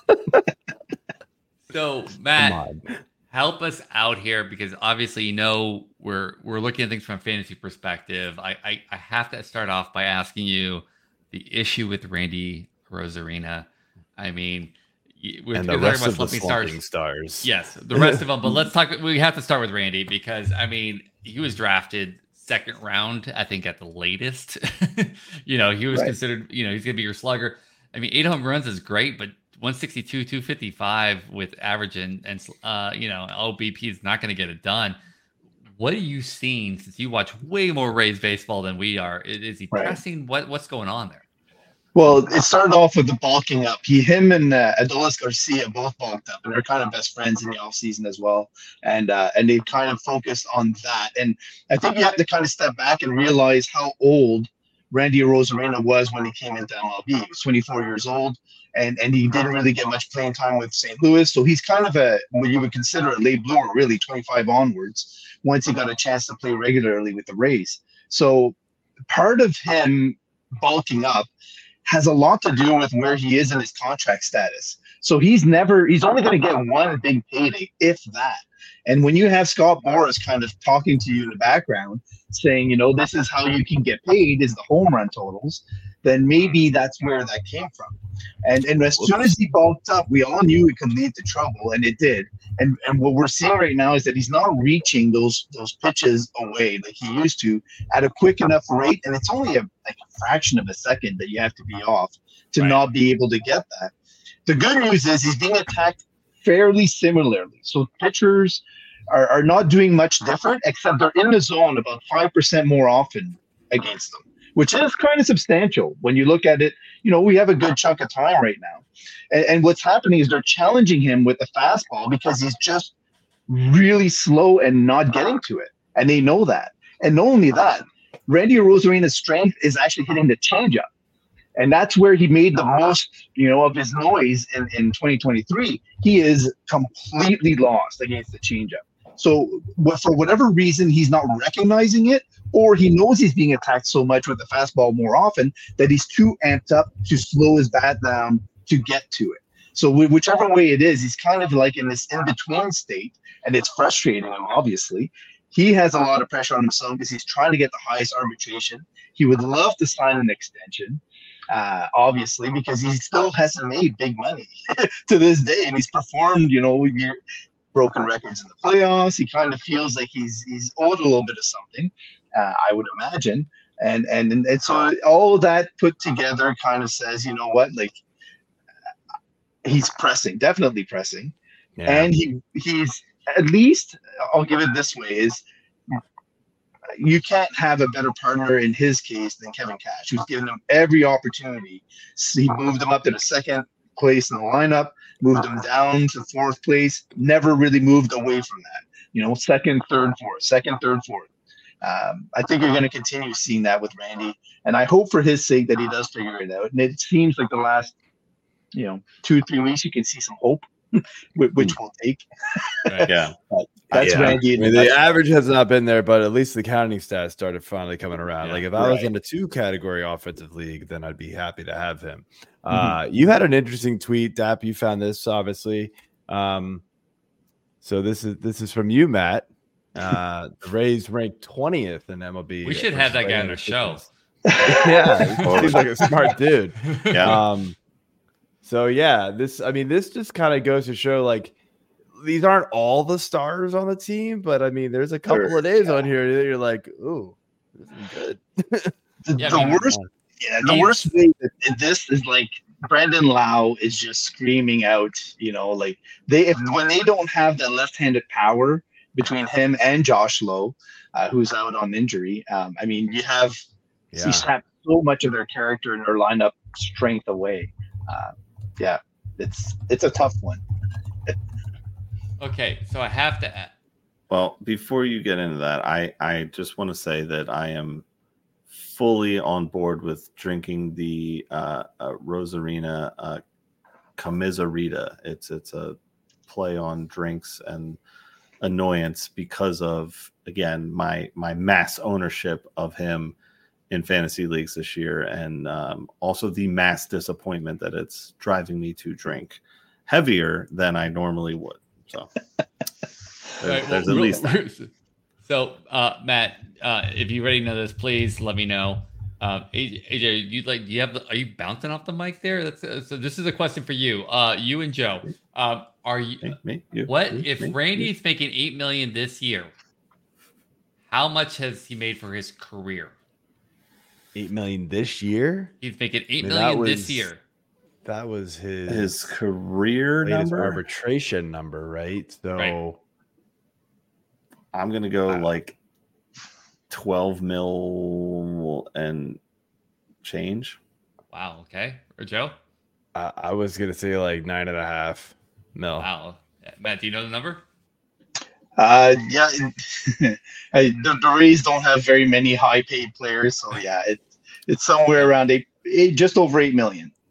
So on? Matt, Come on. help us out here because obviously you know we're we're looking at things from a fantasy perspective. I I, I have to start off by asking you the issue with Randy Rosarina. I mean, y- we're, And we're the talking rest about of the slumping slumping stars. Yes, the rest of them. But let's talk. We have to start with Randy because I mean he was drafted second round, I think at the latest. you know, he was Right. considered. You know, he's gonna be your slugger. I mean, eight home runs is great, but one sixty-two, two fifty-five with average and, and uh, you know, O B P is not going to get it done. What are you seeing since you watch way more Rays baseball than we are? Is, is he Right. pressing? What what's going on there? Well, it started off with the bulking up. He, him, and uh, Adolis Garcia both bulked up, and they're kind of best friends in the offseason as well. And uh, and they kind of focused on that. And I think you have to kind of step back and realize how old Randy Rosarina was when he came into M L B. He was twenty-four years old, and and he didn't really get much playing time with Saint Louis. So he's kind of a what you would consider a late bloomer, really, twenty-five onwards. Once he got a chance to play regularly with the Rays. So part of him bulking up has a lot to do with where he is in his contract status. So he's never, he's only going to get one big payday, if that. And when you have Scott Boras kind of talking to you in the background, saying, you know, this is how you can get paid is the home run totals, then maybe that's where that came from. And and as soon as he bulked up, we all knew it could lead to trouble, and it did. And and what we're seeing right now is that he's not reaching those those pitches away like he used to at a quick enough rate, and it's only a like a fraction of a second that you have to be off to right. not be able to get that. The good news is he's being attacked fairly similarly. So pitchers are, are not doing much different, except they're in the zone about five percent more often against them, which is kind of substantial when you look at it. You know, we have a good chunk of time right now. And, and what's happening is they're challenging him with the fastball because he's just really slow and not getting to it. And they know that. And not only that, Randy Arozarina's strength is actually hitting the changeup. And that's where he made the most, you know, of his noise in, in twenty twenty-three. He is completely lost against the changeup. So for whatever reason, he's not recognizing it, or he knows he's being attacked so much with the fastball more often that he's too amped up to slow his bat down to get to it. So whichever way it is, he's kind of like in this in-between state, and it's frustrating him, obviously. He has a lot of pressure on himself because he's trying to get the highest arbitration. He would love to sign an extension. Uh, obviously, because he still hasn't made big money to this day, and he's performed, you know, broken records in the playoffs. He kind of feels like he's he's owed a little bit of something, uh, I would imagine, and and and so all of that put together kind of says, you know what, like he's pressing, definitely pressing, yeah. and he he's at least, I'll give it this way, is. You can't have a better partner in his case than Kevin Cash, who's given him every opportunity. So he moved him up to the second place in the lineup, moved him down to fourth place, never really moved away from that. You know, second, third, fourth, second, third, fourth. Um, I think you're going to continue seeing that with Randy, and I hope for his sake that he does figure it out. And it seems like the last, you know, two, three weeks, you can see some hope, which we'll take. Right, yeah. That's yeah. Randy. I mean, the average has not been there, but at least the counting stats started finally coming around. Yeah, like if I right. was in a two category offensive league, then I'd be happy to have him. Mm-hmm. Uh, you had an interesting tweet, Dap. You found this, obviously. Um, so this is this is from you, Matt. Uh, the Rays ranked twentieth in M L B. We should have that guy on the show. Yeah, he seems like a smart dude. Yeah. Um, so yeah, this. I mean, this just kind of goes to show, like, these aren't all the stars on the team, but I mean, there's a couple sure. of days yeah. on here that you're like, ooh, this is good. the yeah, the I mean, worst, yeah, the worst way that this is, like, Brandon Lau is just screaming out, you know, like they if, when they don't have that left-handed power between him and Josh Lowe, uh, who's out on injury. Um, I mean, you have yeah. you have so much of their character and their lineup strength away. Uh, yeah, it's it's a tough one. Okay, so I have to add. Well, before you get into that, I, I just want to say that I am fully on board with drinking the uh, uh, Rosarina uh, Commiserita. It's it's a play on drinks and annoyance because of, again, my my mass ownership of him in fantasy leagues this year, and um, also the mass disappointment that it's driving me to drink heavier than I normally would. So there's, right, well, there's at least that. So uh, Matt, uh, if you already know this, please let me know. Uh, A J, you like you have the, are you bouncing off the mic there? That's uh, so. This is a question for you, uh, you and Joe. Uh, are you me, me, you, what me, if me, Randy's me. making eight million this year? How much has he made for his career? Eight million this year. He's making eight I mean, million was, this year. That was his his career latest number, arbitration number, right? So right. I'm gonna go wow. like twelve mil and change. Wow. Okay. Or Joe? I, I was gonna say like nine and a half mil. Wow. Matt, do you know the number? Uh, yeah, I, the, the Rays don't have very many high-paid players, so yeah, it, it's somewhere around eight, eight, just over eight million.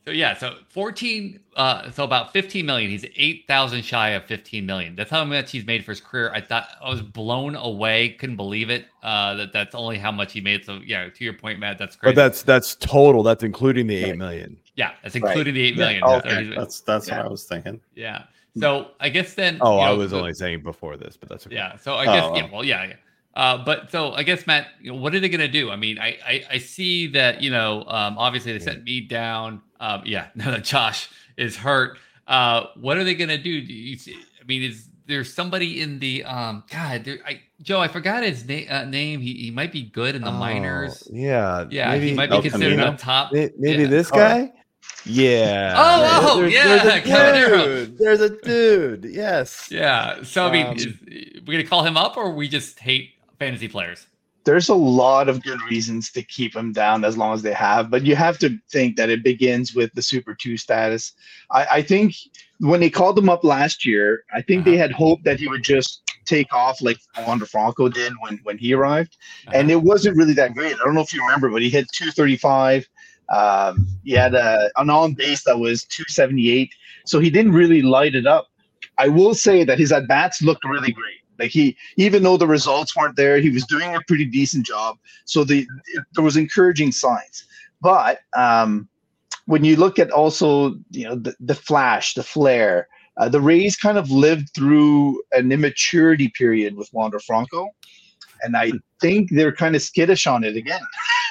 So yeah, so fourteen, uh, so about fifteen million. He's eight thousand shy of fifteen million. That's how much he's made for his career. I thought I was blown away. Couldn't believe it. Uh, that that's only how much he made. So yeah, to your point, Matt, that's crazy. But that's that's total. That's including the eight million. Yeah, that's including right. the eight million. Yeah. Okay. So that's that's yeah. what I was thinking. Yeah. So I guess then. Oh, you know, I was the, only saying before this, but that's okay. Yeah. So I guess oh, yeah. Well, yeah. yeah. Uh, but so I guess Matt, you know, what are they going to do? I mean, I, I I see that you know, um, obviously they sent me down. Um, yeah, now that Josh is hurt, uh, what are they going to do? do you see, I mean, is there somebody in the um? God, there, I Joe, I forgot his na- uh, name. He he might be good in the oh, minors. Yeah, yeah, maybe, he might be El considered Camino? on top. Maybe, maybe yeah. this guy. Yeah. Oh, oh, there's, yeah, there's a Caminero. dude. There's a dude. Yes. Yeah. So I mean, Um, is, we're gonna call him up, or we just hate fantasy players? There's a lot of good reasons to keep him down as long as they have, but you have to think that it begins with the Super two status. I, I think when they called him up last year, I think uh-huh. they had hoped that he would just take off like Wander Franco did when, when he arrived. Uh-huh. And it wasn't really that great. I don't know if you remember, but he hit two thirty-five. Um, he had a, an on base that was two seventy-eight. So he didn't really light it up. I will say that his at-bats looked really great. Like he, even though the results weren't there, he was doing a pretty decent job. So the it, there was encouraging signs. But um, when you look at also, you know, the, the flash, the flare, uh, the Rays kind of lived through an immaturity period with Wander Franco, and I think they're kind of skittish on it again.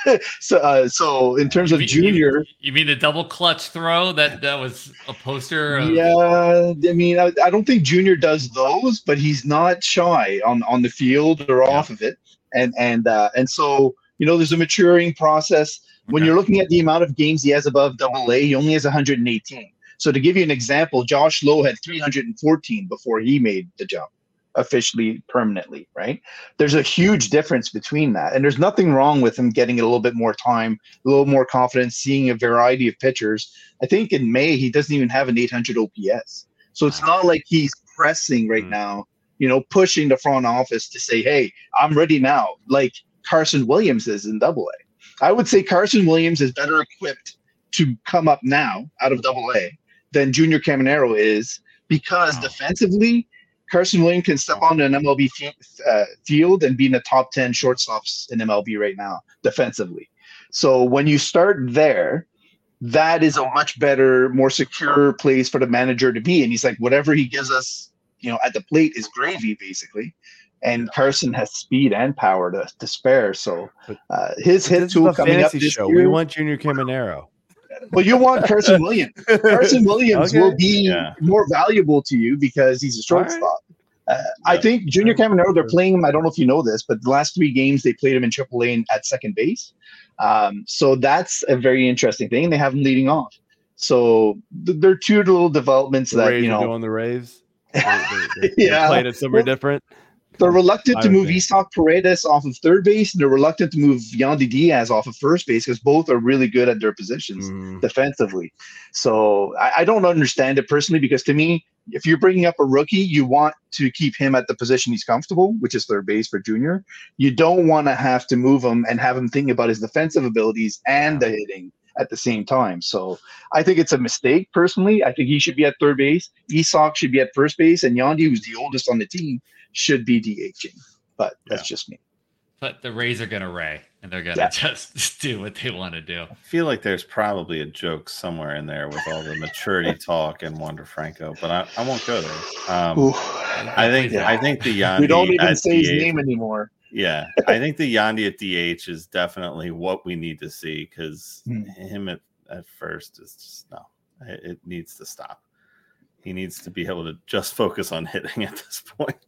so, uh, so in terms of you mean, Junior, you, you mean the double clutch throw that that was a poster? Of... Yeah, I mean, I, I don't think Junior does those, but he's not shy on, on the field or yeah. off of it, and and uh, and so you know, there's a maturing process. When okay. you're looking at the amount of games he has above Double A, he only has one hundred eighteen. So to give you an example, Josh Lowe had three hundred fourteen before he made the jump officially permanently, right? There's a huge difference between that. And there's nothing wrong with him getting a little bit more time, a little more confidence, seeing a variety of pitchers. I think in May, he doesn't even have an eight hundred O P S. So it's not like he's pressing right now, you know, pushing the front office to say, hey, I'm ready now, like Carson Williams is in Double A. I would say Carson Williams is better equipped to come up now out of Double A than Junior Caminero is, because wow. defensively, Carson Williams can step on an M L B f- uh, field and be in the top ten shortstops in M L B right now defensively. So when you start there, that is a much better, more secure place for the manager to be. And he's like, whatever he gives us, you know, at the plate is gravy, basically. And Carson has speed and power to, to spare. So uh, his hit tool coming up this show. year. We want Junior Caminero. Well, you want Carson Williams. Carson Williams okay. will be yeah. more valuable to you because he's a shortstop. Right. Uh, yeah. I think Junior Caminero, they're playing him. I don't know if you know this, but the last three games they played him in Triple A at second base. Um, so that's a very interesting thing. They have him leading off. So th- there are two little developments the that Rays you know. Are doing the Rays. They, they, they yeah, played it somewhere well, different. They're reluctant to move think. Isak Paredes off of third base. And they're reluctant to move Yandy Diaz off of first base because both are really good at their positions mm. defensively. So I, I don't understand it personally, because to me, if you're bringing up a rookie, you want to keep him at the position he's comfortable, which is third base for Junior. You don't want to have to move him and have him thinking about his defensive abilities and the hitting at the same time. So I think it's a mistake personally. I think he should be at third base. Isak should be at first base, and Yandy, who's the oldest on the team, should be DHing. But that's yeah. just me. But the Rays are going to Ray, and they're going to yeah. just do what they want to do. I feel like there's probably a joke somewhere in there with all the maturity talk and Wander Franco, but I, I won't go there. Um, I think yeah. I think the Yandy. We don't even say D H, his name anymore. Yeah, I think the Yandy at D H is definitely what we need to see, because hmm. him at, at first is just no. It, it needs to stop. He needs to be able to just focus on hitting at this point.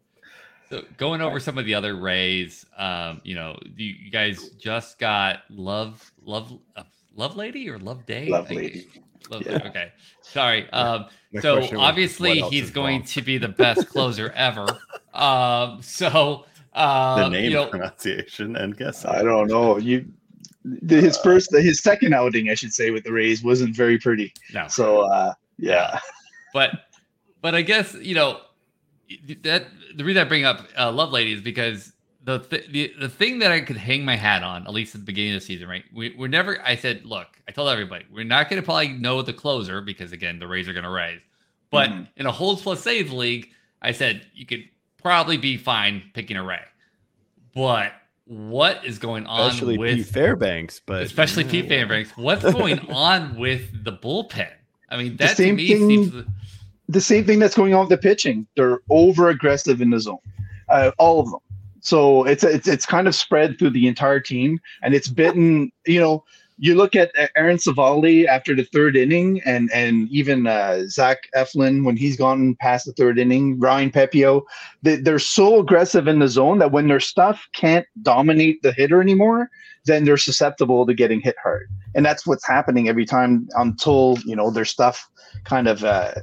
So going over some of the other Rays, um, you know, you, you guys just got Love, Love, uh, Love Lady or Love Day? Love Lady. Love yeah. Lady. Okay, sorry. Um, so obviously he's going wrong. to be the best closer ever. Um, so uh, the name you know, pronunciation and guess I don't know. You his uh, first, his second outing, I should say, with the Rays wasn't very pretty. No. So uh, yeah, but but I guess you know. That the reason I bring up uh, Love Lady is because the, th- the the thing that I could hang my hat on, at least at the beginning of the season, right? We, we're never, I said, look, I told everybody, we're not going to probably know the closer because, again, the Rays are going to raise. But mm-hmm. in a holds plus saves league, I said you could probably be fine picking a Ray. But what is going on especially with Pete Fairbanks? But especially Pete Fairbanks, what's going on with the bullpen? I mean, that to me thing, seems the same thing that's going on with the pitching. They're over aggressive in the zone, uh, all of them. So it's it's it's kind of spread through the entire team, and it's bitten. You know, you look at Aaron Savali after the third inning, and and even uh, Zach Eflin when he's gone past the third inning. Ryan Pepio, they, they're so aggressive in the zone that when their stuff can't dominate the hitter anymore, then they're susceptible to getting hit hard, and that's what's happening every time until you know their stuff kind of. Uh,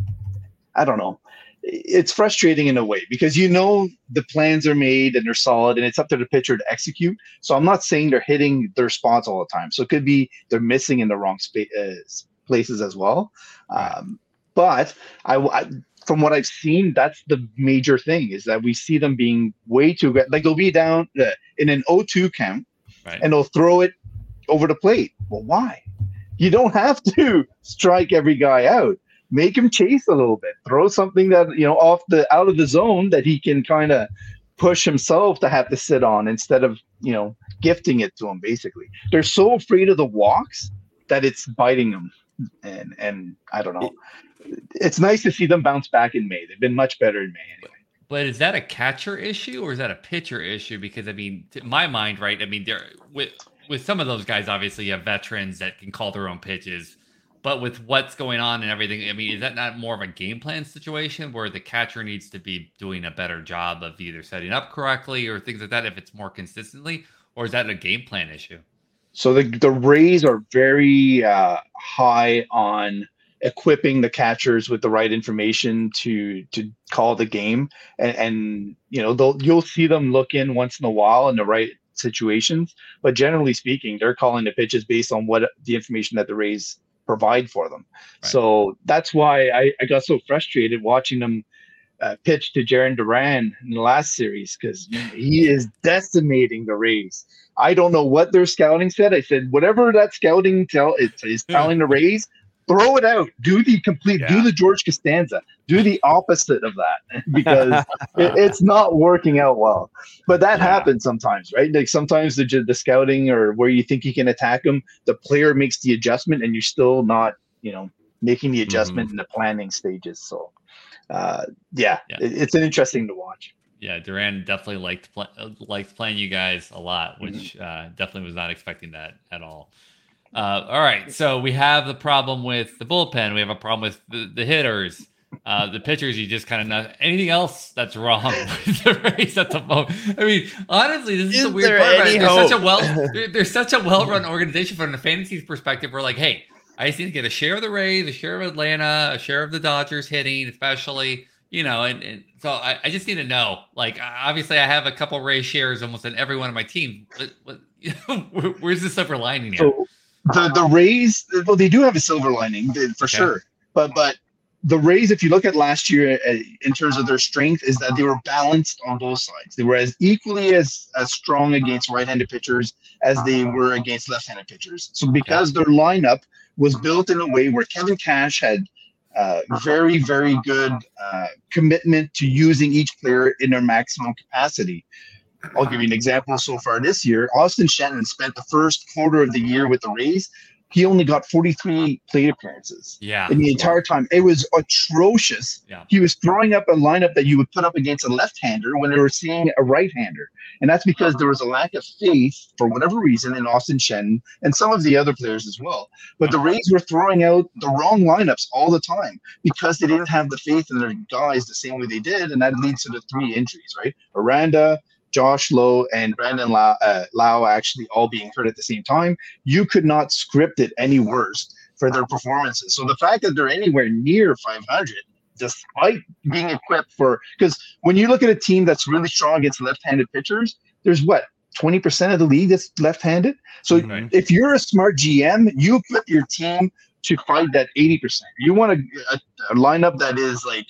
I don't know. It's frustrating in a way because you know the plans are made and they're solid and it's up to the pitcher to execute. So I'm not saying they're hitting their spots all the time. So it could be they're missing in the wrong spa- uh, places as well. Um, but I, I, from what I've seen, that's the major thing is that we see them being way too like they'll be down uh, in an oh two count right. and they'll throw it over the plate. Well, why? You don't have to strike every guy out. Make him chase a little bit. Throw something that, you know, off the out of the zone that he can kind of push himself to have to sit on instead of, you know, gifting it to him, basically. They're so afraid of the walks that it's biting them. And, and I don't know. It's nice to see them bounce back in May. They've been much better in May anyway. But is that a catcher issue or is that a pitcher issue? Because, I mean, to my mind, right, I mean, there with with some of those guys, obviously, you have veterans that can call their own pitches. But with what's going on and everything, I mean, is that not more of a game plan situation where the catcher needs to be doing a better job of either setting up correctly or things like that if it's more consistently? Or is that a game plan issue? So the, the Rays are very uh, high on equipping the catchers with the right information to to call the game. And, and you know, they'll you'll see them look in once in a while in the right situations. But generally speaking, they're calling the pitches based on what the information that the Rays provide for them. Right. So that's why I, I got so frustrated watching them uh, pitch to Jarren Duran in the last series because he is decimating the Rays. I don't know what their scouting said. I said, whatever that scouting tell is, is telling the Rays, throw it out. Do the complete, yeah. do the George Costanza. Do the opposite of that because it, it's not working out well. But that yeah. happens sometimes, right? Like sometimes the the scouting or where you think you can attack them, the player makes the adjustment and you're still not, you know, making the adjustment mm-hmm. in the planning stages. So, uh, yeah, yeah. It, it's an interesting to watch. Yeah, Duran definitely liked play, liked playing you guys a lot, which mm-hmm. uh, definitely was not expecting that at all. Uh, all right, so we have the problem with the bullpen. We have a problem with the, the hitters. Uh, the pitchers, you just kind of know. Anything else that's wrong with the Rays at the moment? I mean, honestly, this is, is the weird part. Right? They're such a well, they're, they're such a well-run organization from the fantasy perspective. We're like, hey, I just need to get a share of the Rays, a share of Atlanta, a share of the Dodgers hitting, especially, you know. And, and so I, I just need to know. Like, obviously, I have a couple Rays shares almost in every one of my teams. What, what, you know, where, where's the silver lining here? So the the Rays, well, they do have a silver lining for okay. sure, but but. The Rays, if you look at last year uh, in terms of their strength, is that they were balanced on both sides. They were as equally as, as strong against right-handed pitchers as they were against left-handed pitchers. So because their lineup was built in a way where Kevin Cash had uh, very, very good uh, commitment to using each player in their maximum capacity. I'll give you an example so far this year. Austin Shenton spent the first quarter of the year with the Rays. He only got forty-three plate appearances yeah. in the entire time. It was atrocious. Yeah. He was throwing up a lineup that you would put up against a left-hander when they were seeing a right-hander. And that's because there was a lack of faith, for whatever reason, in Austin Shenton and some of the other players as well. But the Rays were throwing out the wrong lineups all the time because they didn't have the faith in their guys the same way they did. And that leads to the three injuries, right? Aranda, Josh Lowe, and Brandon Lau, uh, Lau actually all being hurt at the same time. You could not script it any worse for their performances. So the fact that they're anywhere near five hundred, despite being equipped for – because when you look at a team that's really strong against left-handed pitchers, there's what, twenty percent of the league that's left-handed? So mm-hmm. if you're a smart G M, you equip your team to fight that eighty percent. You want a, a, a lineup that is like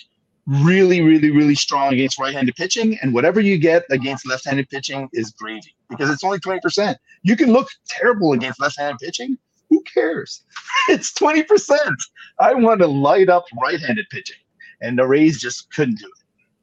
really, really, really strong against right-handed pitching, and whatever you get against left-handed pitching is gravy because it's only twenty percent. You can look terrible against left-handed pitching. Who cares? It's twenty percent. I want to light up right-handed pitching, and the Rays just couldn't do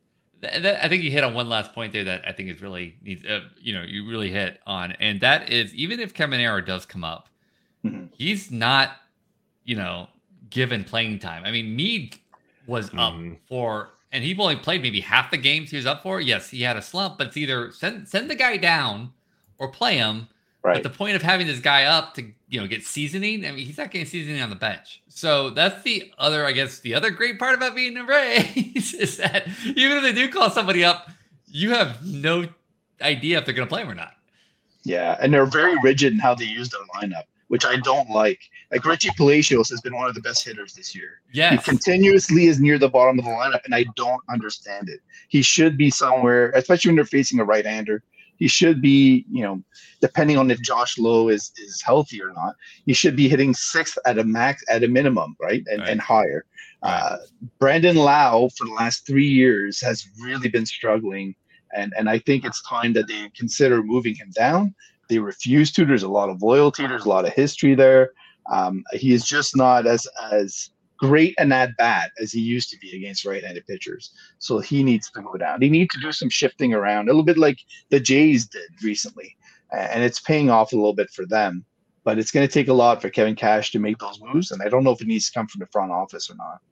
it. I think you hit on one last point there that I think is really needs, uh, you know, you really hit on, and that is even if Caminero does come up, mm-hmm. he's not, you know, given playing time. I mean, Mead was mm-hmm. up for, and he only played maybe half the games he was up for. Yes, he had a slump, but it's either send send the guy down or play him. Right. But the point of having this guy up to, you know, get seasoning, I mean, he's not getting seasoning on the bench. So that's the other, I guess, the other great part about being a Rays is that even if they do call somebody up, you have no idea if they're going to play him or not. Yeah, and they're very rigid in how they use their lineup, which I don't like. Like Richie Palacios has been one of the best hitters this year. Yes. He continuously is near the bottom of the lineup, and I don't understand it. He should be somewhere, especially when they're facing a right-hander. He should be, you know, depending on if Josh Lowe is is healthy or not, he should be hitting sixth at a max, at a minimum, right, and, right. and higher. Right. Uh, Brandon Lau, for the last three years, has really been struggling, and, and I think it's time that they consider moving him down. They refuse to. There's a lot of loyalty. There's a lot of history there. Um, he is just not as as great an at bat as he used to be against right-handed pitchers. So he needs to go down. He needs to do some shifting around, a little bit like the Jays did recently, and it's paying off a little bit for them. But it's going to take a lot for Kevin Cash to make those moves, and I don't know if it needs to come from the front office or not.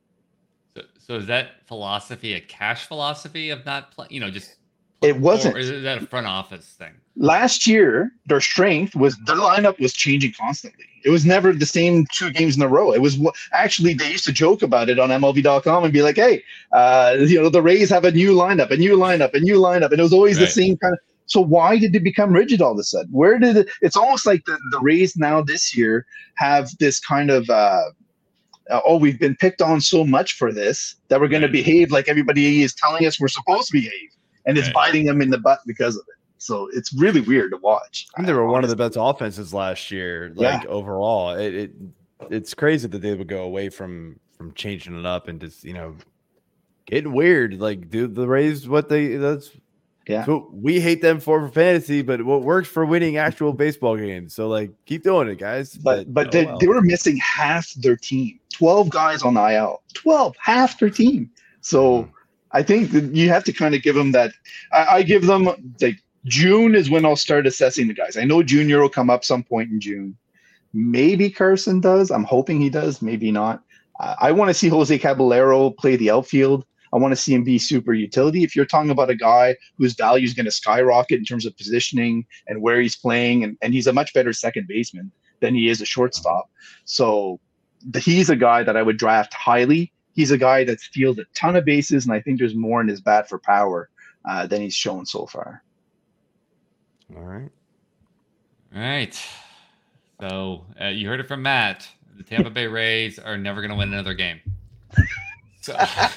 So, so is that philosophy a Cash philosophy of not playing? You know, just it wasn't. Or is that a front office thing? Last year, their strength was their lineup was changing constantly. It was never the same two games in a row. It was actually, they used to joke about it on M L B dot com and be like, hey, uh, you know, the Rays have a new lineup, a new lineup, a new lineup. And it was always right. the same kind of. So why did it become rigid all of a sudden? Where did it? It's almost like the, the Rays now this year have this kind of, uh, uh, oh, we've been picked on so much for this that we're going right. to behave like everybody is telling us we're supposed to behave. And it's right. biting them in the butt because of it. So it's really weird to watch. And they were one of the best offenses last year, like yeah. overall. It, it it's crazy that they would go away from from changing it up and just, you know, getting weird. Like, do the Rays what they that's yeah. So we hate them for, for fantasy, but what works for winning actual baseball games. So like keep doing it, guys. But but, but oh, they, well. they were missing half their team. twelve guys on I L. twelve, half their team. So mm. I think that you have to kind of give them that. I, I give them like June is when I'll start assessing the guys. I know Junior will come up some point in June. Maybe Carson does. I'm hoping he does. Maybe not. Uh, I want to see Jose Caballero play the outfield. I want to see him be super utility. If you're talking about a guy whose value is going to skyrocket in terms of positioning and where he's playing, and, and he's a much better second baseman than he is a shortstop. So the, he's a guy that I would draft highly. He's a guy that's fielded a ton of bases, and I think there's more in his bat for power uh, than he's shown so far. All right. All right. So uh, you heard it from Matt. The Tampa Bay Rays are never going to win another game. So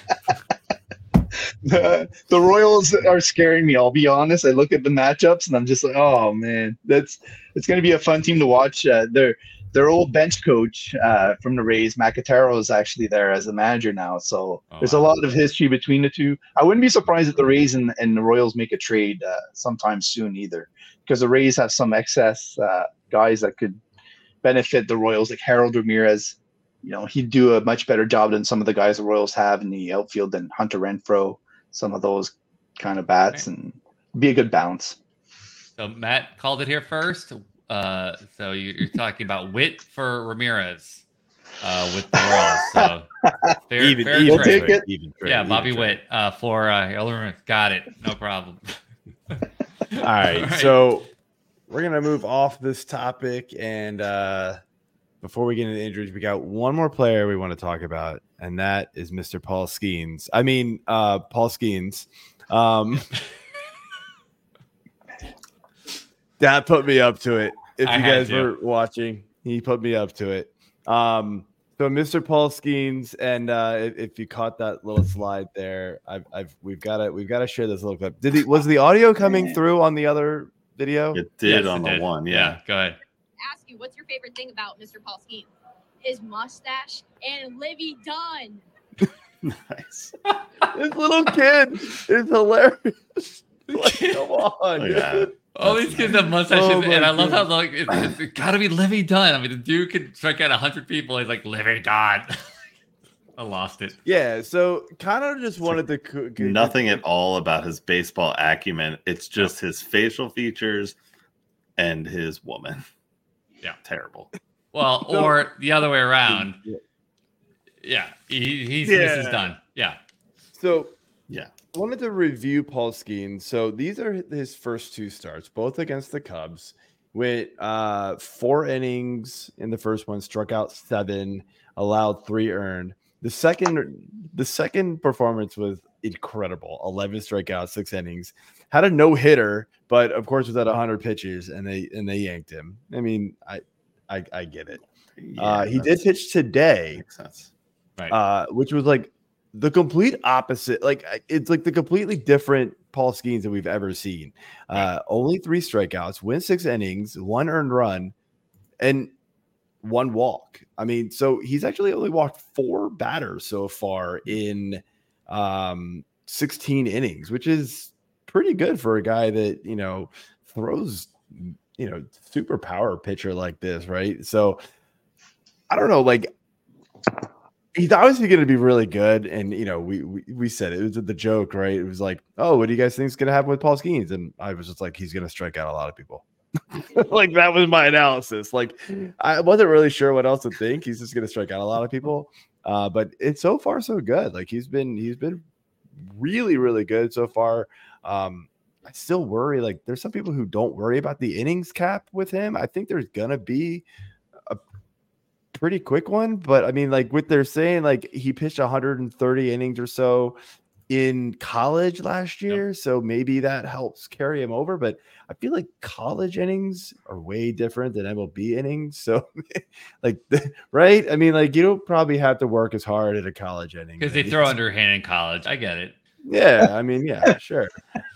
the, the Royals are scaring me. I'll be honest. I look at the matchups and I'm just like, oh man, that's it's going to be a fun team to watch. Uh, their their old bench coach uh, from the Rays, Macataro, is actually there as a manager now. So oh, there's wow. a lot of history between the two. I wouldn't be surprised if the Rays and, and the Royals make a trade uh, sometime soon either, because the Rays have some excess uh, guys that could benefit the Royals, like Harold Ramirez. You know, he'd do a much better job than some of the guys the Royals have in the outfield than Hunter Renfroe, some of those kind of bats, right. and be a good balance. So Matt called it here first. Uh, so you, you're talking about Witt for Ramirez uh, with the Royals. So fair, even, fair even, trade. Take it. Even trade, yeah, even Bobby trade. Witt uh, for uh, Ramirez. Got it. No problem. All right, All right. So we're going to move off this topic. And uh, before we get into the injuries, we got one more player we want to talk about, and that is Mister Paul Skeens. I mean, uh, Paul Skeens. Um, that put me up to it. If I you guys to. were watching, he put me up to it. Um, so Mister Paul Skeens, and uh, if, if you caught that little slide there, I've, I've we've got to we've got to share this little clip. Did he was the audio coming through on the other video? It did yes, on it the did. one, yeah. yeah. Go ahead. Ask you, what's your favorite thing about Mister Paul Skeens? His mustache and Livy Dunn. Nice. This little kid is hilarious. Like, come on, Look at that. All these kids have mustaches, Oh my and I love how God. like it, it's it got to be Living Dunn. I mean, the dude could strike out a hundred people. He's like Living Dunn. I lost it. Yeah, so kind of just wanted to co- co- Nothing at all about his baseball acumen. It's just his facial features and his woman. Yeah. Terrible. Well, So- or the other way around. Yeah. Yeah, he, he's Yeah. this is done. Yeah. So Yeah. wanted to review Paul Skeens. So these are his first two starts, both against the Cubs. Went uh, four innings in the first one, struck out seven, allowed three earned. The second, the second performance was incredible. eleven strikeouts, six innings. Had a no hitter, but of course was at one hundred pitches, and they and they yanked him. I mean, I I, I get it. Yeah, uh, he did that's- pitch today, Makes sense. Right. uh, which was like the complete opposite. Like I- it's like the completely different Paul Skeens that we've ever seen. Uh, only three strikeouts, win six innings, one earned run, and one walk. I mean, so he's actually only walked four batters so far in um, sixteen innings, which is pretty good for a guy that, you know, throws, you know, super power pitcher like this, right? So I don't know, like he's obviously going to be really good. And, you know, we, we we said it, it was the joke, right? It was like, oh, what do you guys think is going to happen with Paul Skeens? And I was just like, he's going to strike out a lot of people. Like that was my analysis. Like I wasn't really sure what else to think. He's just going to strike out a lot of people. Uh, but it's so far so good. Like he's been he's been really really good so far. Um, I still worry. Like there's some people who don't worry about the innings cap with him. I think there's gonna be a pretty quick one, but I mean, like what they're saying, like he pitched one hundred thirty innings or so in college last year, so maybe that helps carry him over. But I feel like college innings are way different than M L B innings. So, like, right? I mean, like you don't probably have to work as hard at a college inning Because they throw underhand in college. I get it. Yeah, I mean, yeah, sure.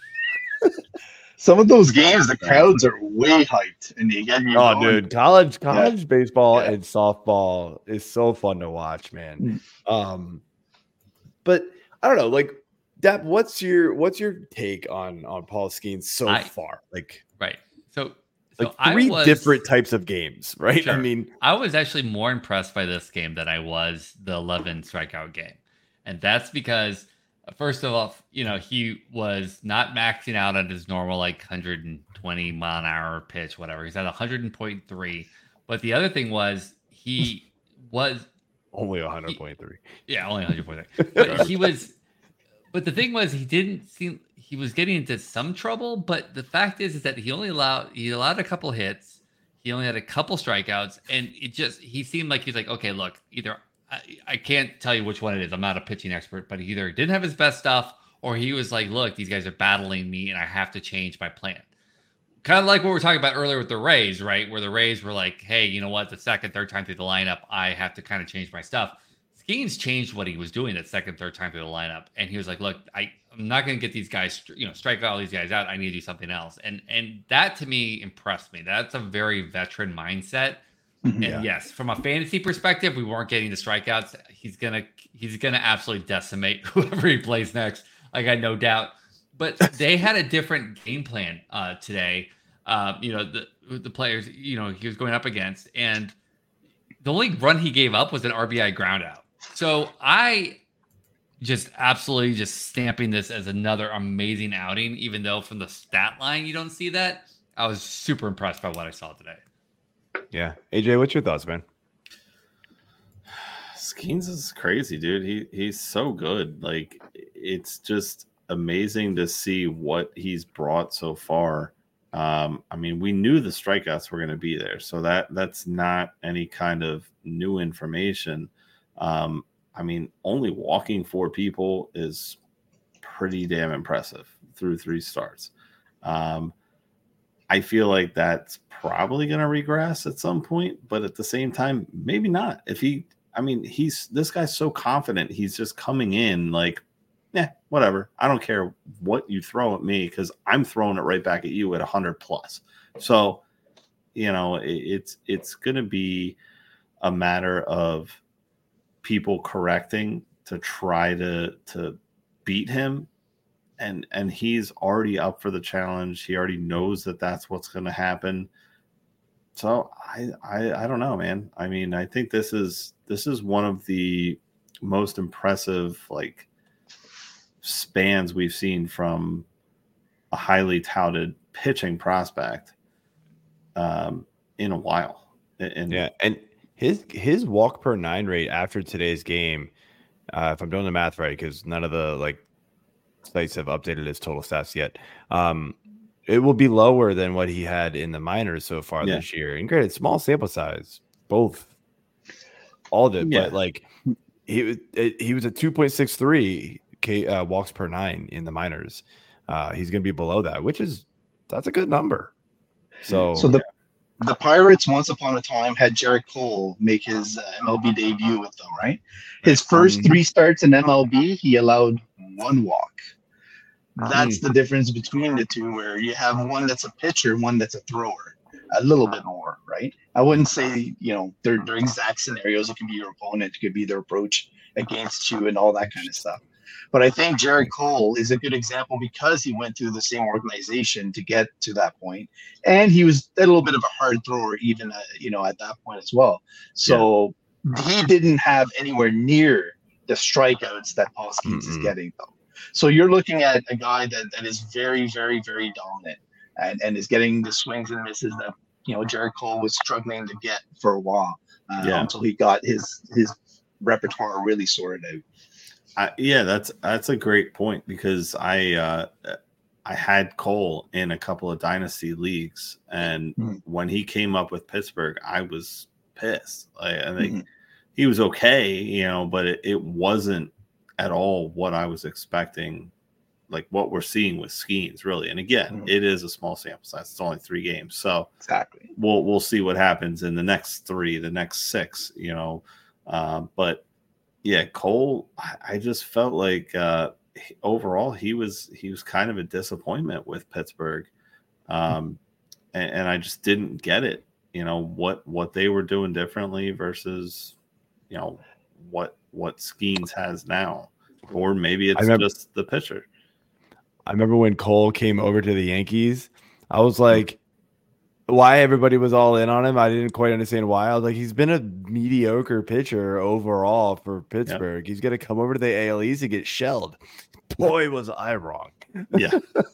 Some of those games, the crowds are way hyped, and you get you Oh, going. dude, college college baseball Yeah. and softball is so fun to watch, man. Mm. Um, but I don't know, like, Dap, what's your what's your take on on Paul Skeens so I- far? Like, Right. So, so like three I was, different types of games, right? I Sure. mean, I was actually more impressed by this game than I was the eleven strikeout game. And that's because, first of all, you know, he was not maxing out at his normal like one hundred twenty mile an hour pitch, whatever. He's at one hundred point three. But the other thing was he was, only one hundred point three. yeah, only one hundred point three. But he was, but the thing was he didn't seem, he was getting into some trouble. But the fact is, is that he only allowed, he allowed a couple hits. He only had a couple strikeouts. And it just, he seemed like he's like, okay, look, either I, I can't tell you which one it is. I'm not a pitching expert, but he either didn't have his best stuff or he was like, look, these guys are battling me and I have to change my plan. Kind of like what we were talking about earlier with the Rays, right? Where the Rays were like, hey, you know what? The second, third time through the lineup, I have to kind of change my stuff. Skeens changed what he was doing that second, third time through the lineup. And he was like, look, I, I'm not going to get these guys, you know, strike all these guys out. I need to do something else. And, and that to me impressed me. That's a very veteran mindset. And Yeah. yes, from a fantasy perspective, we weren't getting the strikeouts. He's gonna he's gonna absolutely decimate whoever he plays next. I got no doubt. But they had a different game plan uh, today. Uh, you know, the the players, you know, he was going up against, and the only run he gave up was an R B I ground out. So I just absolutely just stamping this as another amazing outing, even though from the stat line you don't see that. I was super impressed by what I saw today. Yeah. A J, what's your thoughts, man? Skeens is crazy, dude. He he's so good. Like it's just amazing to see what he's brought so far. Um, I mean, we knew the strikeouts were going to be there, so that that's not any kind of new information. Um, I mean, only walking four people is pretty damn impressive through three starts. Um, I feel like that's probably going to regress at some point, but at the same time, maybe not. If he, I mean, he's this guy's so confident. He's just coming in like, yeah, whatever. I don't care what you throw at me because I'm throwing it right back at you at one hundred plus. So, you know, it, it's it's going to be a matter of people correcting to try to to beat him, and and he's already up for the challenge. He already knows that that's what's going to happen. So I, I I don't know, man. I mean, I think this is this is one of the most impressive like spans we've seen from a highly touted pitching prospect um, in a while. And yeah, and his his walk per nine rate after today's game, uh, if I'm doing the math right, because none of the like sites have updated his total stats yet. Um, it will be lower than what he had in the minors so far yeah. this year. And granted, small sample size, both, all of it, yeah. but like he he was at two point six three K uh, walks per nine in the minors. Uh, he's going to be below that, which is that's a good number. So, so the the Pirates once upon a time had Jarrett Cole make his uh, M L B debut with them, right? His first mm-hmm. three starts in M L B, he allowed one walk. That's mm-hmm. the difference between the two, where you have one that's a pitcher, one that's a thrower, a little bit more, right? I wouldn't say, you know, they're, they're exact scenarios. It could be your opponent, it could be their approach against you and all that kind of stuff. But I think Jarrett Cole is a good example because he went through the same organization to get to that point. And he was a little bit of a hard thrower even, uh, you know, at that point as well. So yeah. he didn't have anywhere near the strikeouts that Paul Skeens mm-hmm. is getting, though. So you're looking at a guy that, that is very, very, very dominant and, and is getting the swings and misses that, you know, Jarrett Cole was struggling to get for a while uh, yeah. until he got his his repertoire really sorted out. I, yeah, that's that's a great point because I uh, I had Cole in a couple of dynasty leagues, and mm-hmm. when he came up with Pittsburgh, I was pissed. Like, I think mm-hmm. he was okay, you know, but it, it wasn't at all what I was expecting, like what we're seeing with Skeens, really. And again, mm-hmm. it is a small sample size; it's only three games, so exactly we'll we'll see what happens in the next three, the next six, you know, uh, but. Yeah, Cole, I just felt like uh, overall he was he was kind of a disappointment with Pittsburgh, um, and, and I just didn't get it. You know what what they were doing differently versus you know what what Skeens has now, or maybe it's remember, just the pitcher. I remember when Cole came over to the Yankees, I was like. Why everybody was all in on him, I didn't quite understand why. I was like, he's been a mediocre pitcher overall for Pittsburgh. Yep. He's going to come over to the A L East and get shelled. Boy, was I wrong. Yeah.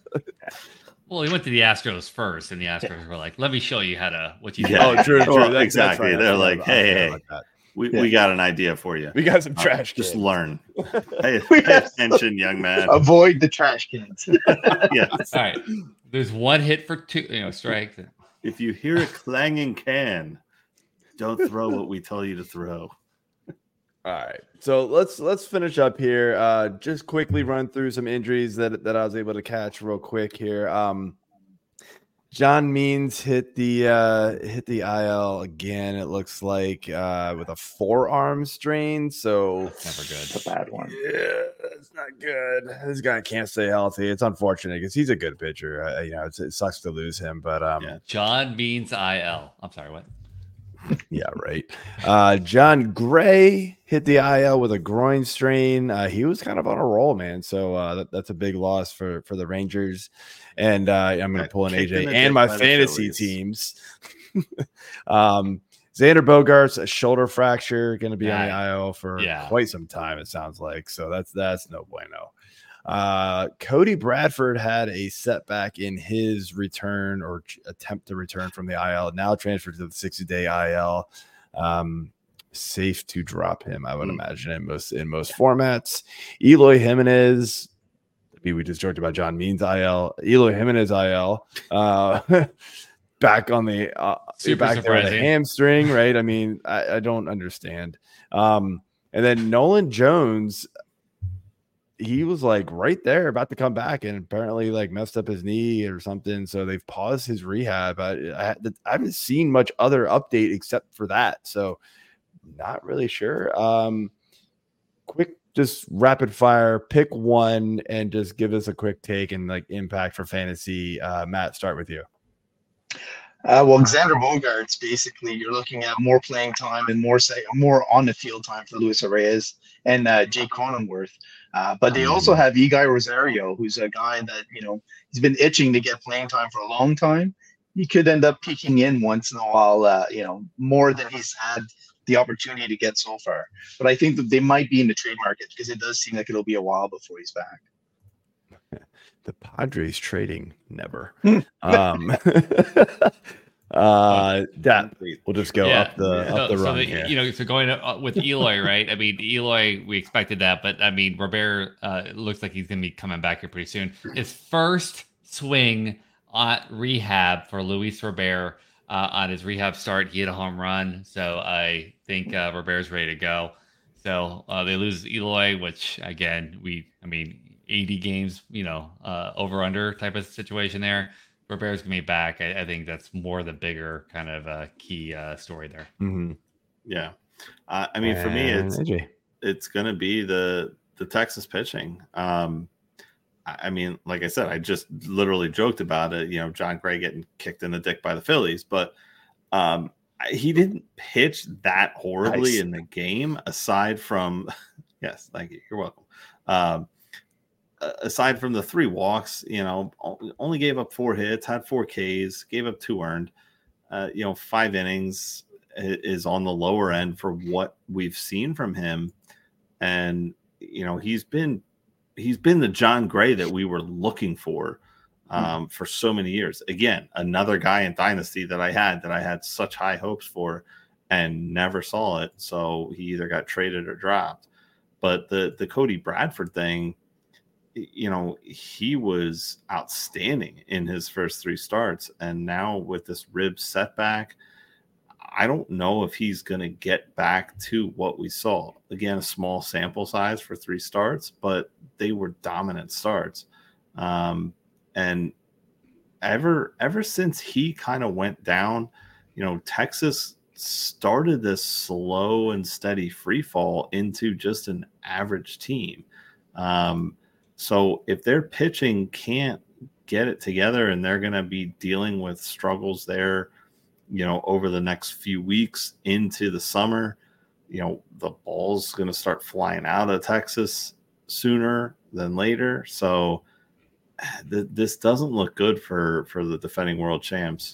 Well, he went to the Astros first, and the Astros were like, "Let me show you how to what you." Yeah. Oh, true, true. Well, exactly. They're like, "Hey, hey, like we yeah. we got an idea for you. We got some trash. Uh, just learn. Hey, pay attention, young man. Avoid the trash cans." Yeah. All right. There's one hit for two. You know, strike. If you hear a clanging can, don't throw what we tell you to throw. All right. So let's let's finish up here. Uh, just quickly run through some injuries that, that I was able to catch real quick here. Um, John Means hit the uh, hit the I L again, it looks like, uh, with a forearm strain. So never good. It's a bad one. Yeah, it's not good. This guy can't stay healthy. It's unfortunate because he's a good pitcher. Uh, you know, it's, it sucks to lose him, but um, yeah. John Means I L. I'm sorry, what? Yeah, right. Uh, John Gray hit the I L with a groin strain. Uh, he was kind of on a roll, man. So uh, that, that's a big loss for for the Rangers. And uh, I'm going to pull in A J and my fantasy teams. um, Xander Bogaerts, a shoulder fracture, going to be yeah. on the I L for yeah. quite some time, it sounds like. So that's that's no bueno. Uh, Cody Bradford had a setback in his return or attempt to return from the I L. Now transferred to the sixty-day I L. Um, safe to drop him, I would mm. imagine, in most in most formats. Eloy Jimenez. We just joked about John Means I L. Eloy Jimenez I L. Uh, back on the uh, back there on the hamstring, right? I mean, I, I don't understand. Um, and then Nolan Jones. He was like right there about to come back and apparently like messed up his knee or something. So they've paused his rehab. I, I, I haven't seen much other update except for that. So not really sure. Um, quick, just rapid fire, pick one and just give us a quick take and like impact for fantasy. Uh, Matt, start with you. Uh, well, Xander Bogaerts, basically, you're looking at more playing time and more say more on the field time for Luis Reyes and uh, Jake Cronenworth. Uh, but they also have Eguy Rosario, who's a guy that, you know, he's been itching to get playing time for a long time. He could end up peeking in once in a while, uh, you know, more than he's had the opportunity to get so far. But I think that they might be in the trade market because it does seem like it'll be a while before he's back. The Padres trading never. um, uh, that we'll just go yeah. up the so, up the so run the, here. You know, so going up with Eloy, right? I mean, Eloy, we expected that, but I mean, Robert uh, looks like he's going to be coming back here pretty soon. His first swing at rehab for Luis Robert uh, on his rehab start, he hit a home run. So I think uh, Robert's ready to go. So uh, they lose Eloy, which again, we, I mean. eighty games, you know, uh, over under type of situation there. Robert's gonna be back. I, I think that's more the bigger kind of uh, key uh, story there. Mm-hmm. Yeah, uh, I mean, and for me, it's A J. It's gonna be the the Texas pitching. Um, I, I mean, like I said, I just literally joked about it. You know, John Gray getting kicked in the dick by the Phillies, but um, he didn't pitch that horribly nice. in the game. Aside from, yes, thank you. You're welcome. Um, Aside from the three walks, you know, only gave up four hits, had four Ks, gave up two earned. Uh, you know, five innings is on the lower end for what we've seen from him, and you know he's been he's been the John Gray that we were looking for um, mm-hmm. for so many years. Again, another guy in Dynasty that I had that I had such high hopes for and never saw it. So he either got traded or dropped. But the the Cody Bradford thing. You know, he was outstanding in his first three starts. And now with this rib setback, I don't know if he's going to get back to what we saw. Again, a small sample size for three starts, but they were dominant starts. Um, and ever, ever since he kind of went down, you know, Texas started this slow and steady free fall into just an average team. Um, So if their pitching can't get it together and they're going to be dealing with struggles there, you know, over the next few weeks into the summer, you know, the ball's going to start flying out of Texas sooner than later. So th- this doesn't look good for, for the defending world champs.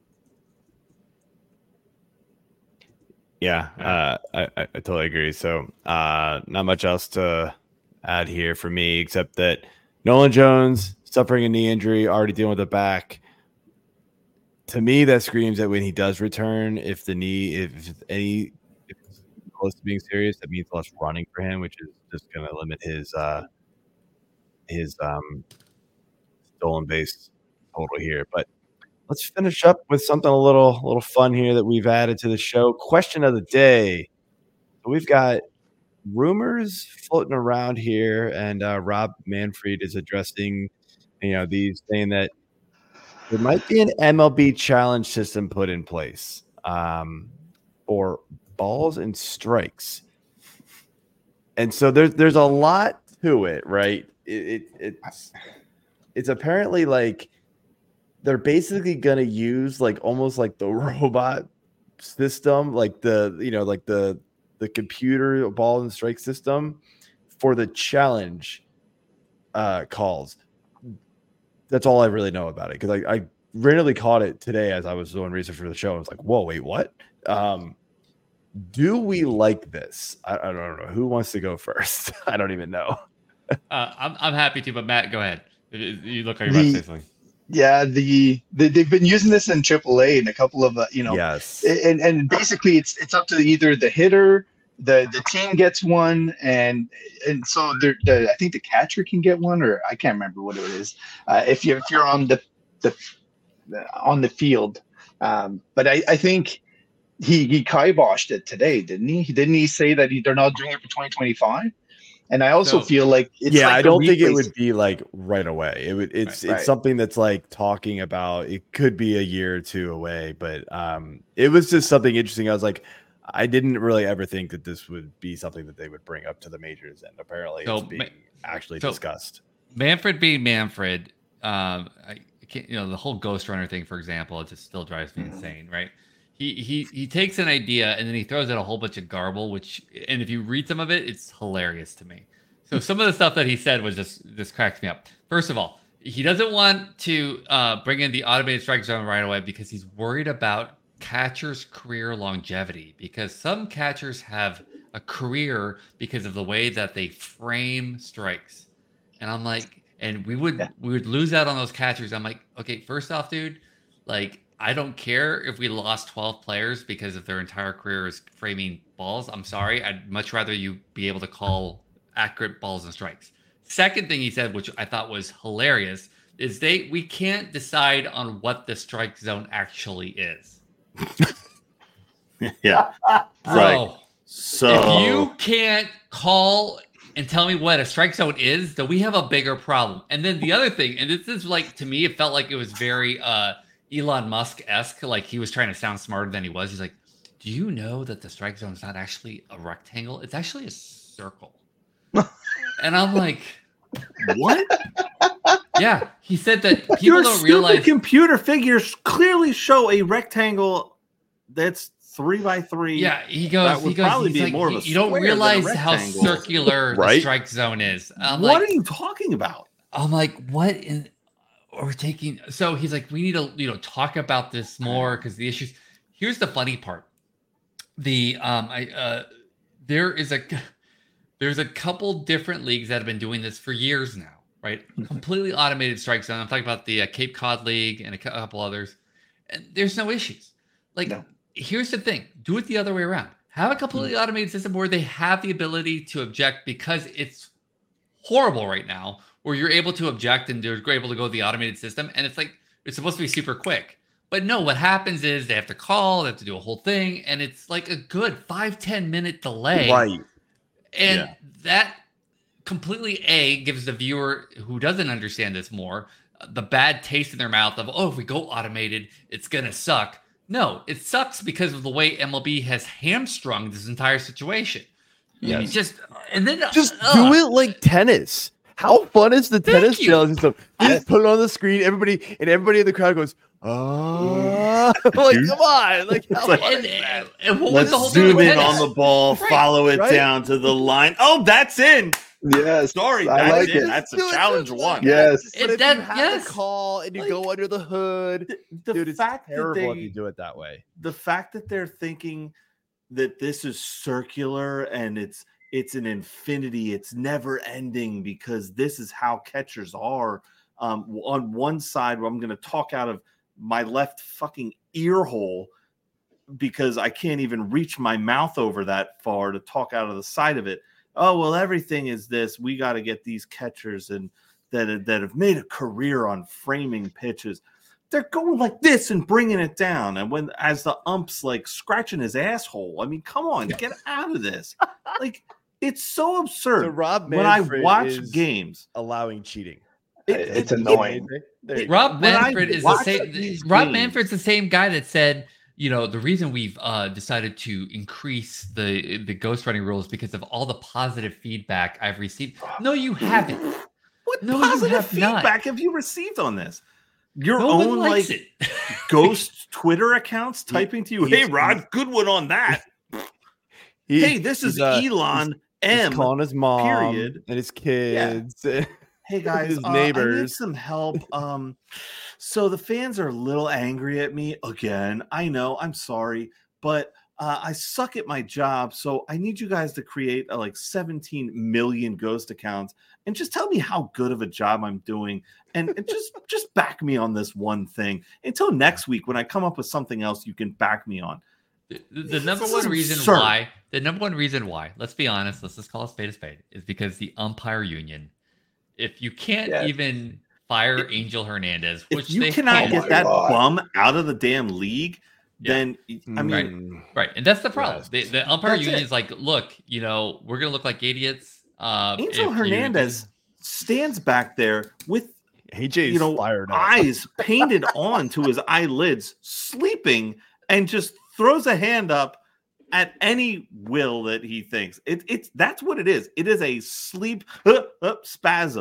Yeah, uh, I, I totally agree. So uh, not much else to add here for me, except that Nolan Jones suffering a knee injury, already dealing with the back. To me, that screams that when he does return, if the knee, if any, if it's close to being serious, that means less running for him, which is just going to limit his uh, his um, stolen base total here. But let's finish up with something a little, a little fun here that we've added to the show. Question of the day. So we've got rumors floating around here, and uh, Rob Manfred is addressing, you know, these, saying that there might be an M L B challenge system put in place um, for balls and strikes, and so there's there's a lot to it, right? It, it it's it's apparently like they're basically gonna use like almost like the robot system, like the you know like the the computer ball and strike system for the challenge uh, calls. That's all I really know about it. Cause I, I randomly caught it today as I was doing research for the show. I was like, whoa, wait, what? Um, do we like this? I, I don't know. Who wants to go first? I don't even know. uh, I'm, I'm happy to, but Matt, go ahead. You look like you're about to say something. Yeah, the, the they've been using this in triple A and a couple of uh, you know, yes, and and basically it's it's up to either the hitter, the the team gets one, and and so the, the I think the catcher can get one, or I can't remember what it is. Uh, if you if you're on the the on the field, um, but I I think he he kiboshed it today, didn't he? Didn't he say that he, they're not doing it for twenty twenty-five? And I also so, feel like it's yeah, like I don't think it would be like right away. It would it's right, it's right. something that's like talking about it could be a year or two away, but um, it was just something interesting. I was like, I didn't really ever think that this would be something that they would bring up to the majors, and apparently so, it's being actually so, discussed. Manfred being Manfred, um, I you know, the whole Ghost Runner thing, for example, it just still drives me insane, right? He he he takes an idea and then he throws out a whole bunch of garble, which, and if you read some of it, it's hilarious to me. So some of the stuff that he said was just just cracks me up. First of all, he doesn't want to uh, bring in the automated strike zone right away because he's worried about catchers' career longevity, because some catchers have a career because of the way that they frame strikes. And I'm like, and we would yeah. we would lose out on those catchers. I'm like, okay, first off, dude, like, I don't care if we lost twelve players because of their entire career is framing balls. I'm sorry. I'd much rather you be able to call accurate balls and strikes. Second thing he said, which I thought was hilarious, is they we can't decide on what the strike zone actually is. Yeah. Bro, right. So if you can't call and tell me what a strike zone is, then we have a bigger problem. And then the other thing, and this is like, to me, it felt like it was very uh, Elon Musk-esque, like he was trying to sound smarter than he was. He's like, do you know that the strike zone is not actually a rectangle? It's actually a circle. And I'm like, what? Yeah, he said that people Your don't stupid realize computer figures clearly show a rectangle that's three by three. Yeah, he goes. That would he goes. probably He's be like, more of a you don't square than a realize how rectangle." circular the Right? strike zone is. I'm What like, are you talking about? I'm like, what? In, we're taking. So he's like, we need to, you know, talk about this more because the issues. Here's the funny part. The um, I uh, there is a there's a couple different leagues that have been doing this for years now, right? Completely automated strike zone. I'm talking about the uh, Cape Cod League and a couple others, and there's no issues. Like, No. here's the thing: do it the other way around. Have a completely mm-hmm. automated system where they have the ability to object because it's horrible right now, where you're able to object and they're able to go to the automated system, and it's like it's supposed to be super quick. But no, what happens is they have to call, they have to do a whole thing, and it's like a good five, ten minute delay. Right. And Yeah. that completely, A, gives the viewer who doesn't understand this more the bad taste in their mouth of, oh, if we go automated, it's going to suck. No, it sucks because of the way M L B has hamstrung this entire situation. Yes. You just, and then Just uh, do it like tennis. How fun is the Thank tennis you. challenge and stuff? You just put it on the screen, everybody, and everybody in the crowd goes, "Oh!" Like, come on! Like, how like- fun And, is that? and what was Let's the whole thing zoom with in tennis? on the ball, Right, follow it right. down to the line. Oh, that's in. Yes. Sorry, I that's like in. it. That's Do a it challenge just one. like Yes. But It- if that- you have yes. to call and you Like, go under the hood, The, the dude, it's fact that terrible if they, you do it that way. the fact that they're thinking that this is circular and it's it's an infinity, it's never ending because this is how catchers are. Um, on one side, where I'm going to talk out of my left fucking ear hole because I can't even reach my mouth over that far to talk out of the side of it. Oh, well, everything is this. We got to get these catchers and that that have made a career on framing pitches. They're going like this and bringing it down. And when as the ump's like scratching his asshole, I mean, come on, get out of this. Like, it's so absurd. So Rob when I Manfred watch is games, allowing cheating. it- It's it- annoying. There you go. Rob When I Manfred is the watch same. these Rob games- Manfred's the same guy that said, you know, the reason we've uh, decided to increase the the ghost running rules because of all the positive feedback I've received. No, you haven't. What No, you positive have not. feedback have you received on this? Your No one own likes like it. ghost Twitter accounts typing to you, "Hey he's- Rod, good one on that." He- Hey, this is he's, uh, Elon He's M. calling his mom period. and his kids. Hey guys, his uh, I need neighbors. some help. Um, so the fans are a little angry at me again. I know, I'm sorry, but uh, I suck at my job. So I need you guys to create uh, like seventeen million ghost accounts and just tell me how good of a job I'm doing, and, and just just back me on this one thing until next week when I come up with something else you can back me on. The, the number This one is reason absurd. why, the number one reason why, let's be honest, let's just call a spade a spade, is because the umpire union. If you can't Yeah. even fire Angel Hernandez, If which you they cannot can't, Oh get my that God. bum out of the damn league, Yeah. then I mean, Mm. right, and that's the problem. Yes. The, the umpire That's union it. is like, look, you know, we're gonna look like idiots. Uh, if Angel you- Hernandez stands back there with A J's you know fired up. eyes painted on to his eyelids, sleeping, and just throws a hand up at any will that he thinks. It, it's that's what it is. It is a sleep uh, uh, spasm.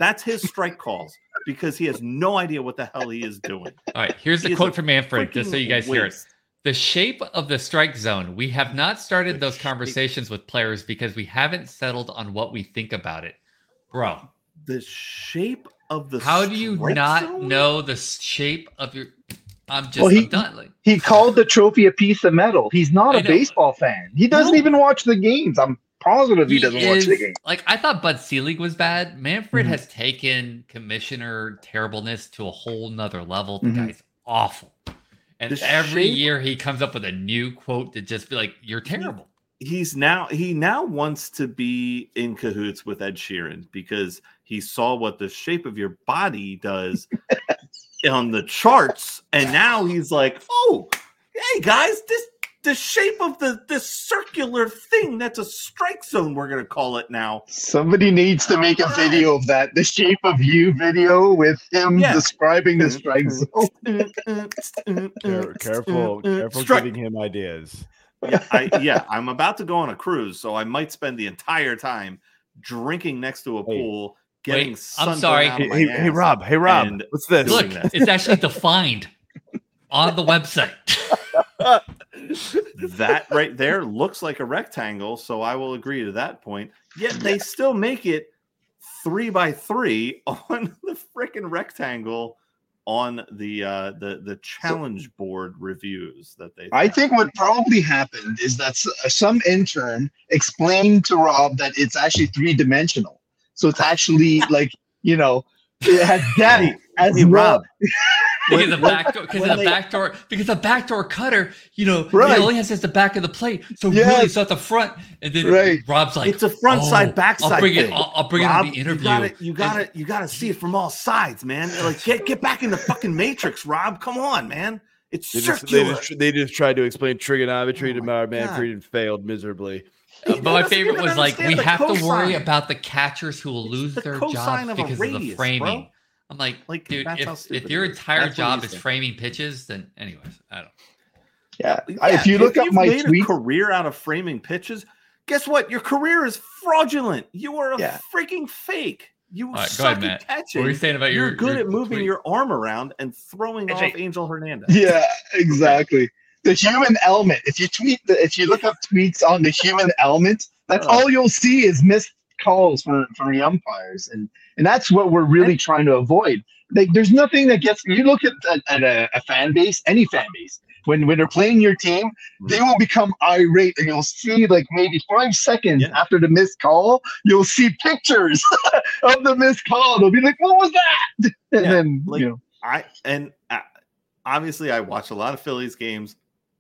That's his strike calls because he has no idea what the hell he is doing. All right, here's the quote from Manfred, just so you guys waste. hear it. The shape of the strike zone. We have not started the those shape. conversations with players because we haven't settled on what we think about it. Bro. The shape of the How do you not zone? know the shape of your I'm just well, he, I'm done. Like, he called the trophy a piece of metal. He's not a baseball fan. He doesn't no. even watch the games. I'm positive he, he doesn't is, watch the game. Like I thought Bud Selig was bad. Manfred mm-hmm. has taken commissioner terribleness to a whole nother level. The mm-hmm. guy's awful. And the every shape, year he comes up with a new quote to just be like, you're terrible. He's now he now wants to be in cahoots with Ed Sheeran because he saw what the shape of your body does on the charts, and now he's like, oh, hey guys, this the shape of the this circular thing, that's a strike zone, we're gonna call it now. Somebody needs to make a video of that, the shape of you video with him yeah. describing the strike zone. careful, careful Stri- giving him ideas. yeah, I, yeah, I'm about to go on a cruise, so I might spend the entire time drinking next to a pool, hey, getting wait, I'm sorry. Out of my hey, ass hey, Rob. Hey, Rob. What's this? Look, this. It's actually defined on the website. That right there looks like a rectangle, so I will agree to that point. Yet they still make it three by three on the freaking rectangle on the uh, the the challenge so, board reviews that they. I think what probably happened is that some intern explained to Rob that it's actually three dimensional, so it's actually like you know it has depth as hey, well. Rob. Because the back door, because the back door, because the back door cutter, you know, right. it only has the back of the plate, so yes. really it's at the front. And then right. Rob's like, "It's a front oh, side, back side. I'll bring thing. it. I'll, I'll bring Rob, it to the interview. You gotta, you gotta, you gotta see it from all sides, man. Like, get get back in the fucking matrix, Rob. Come on, man. It's they circular. Just, they, just, they just tried to explain trigonometry oh to Mar Manfred and failed miserably. Uh, but my favorite was like, we have cosine. to worry about the catchers who will lose the their jobs of because radius, of the framing. Bro. I'm like, like dude, if, if your is. entire that's job is framing pitches, then anyways, I don't. Yeah, yeah if you look if up my made tweet, a career out of framing pitches, guess what? Your career is fraudulent. You are a yeah. freaking fake. You right, suck ahead, at catching. What were you saying about You're your? good your at moving tweet? your arm around and throwing off Angel Hernandez. Yeah, exactly. The human element. If you tweet, the, if you look up tweets on the human element, that's uh, all you'll see is missed calls for for the umpires, and and that's what we're really trying to avoid. Like, there's nothing that gets you look at, at, at a, a fan base, any fan base, when when they're playing your team, they will become irate, and you'll see like maybe five seconds yeah. after the missed call, you'll see pictures of the missed call. They'll be like, "What was that?" And yeah, then like, you know, I and uh, obviously I watch a lot of Phillies games.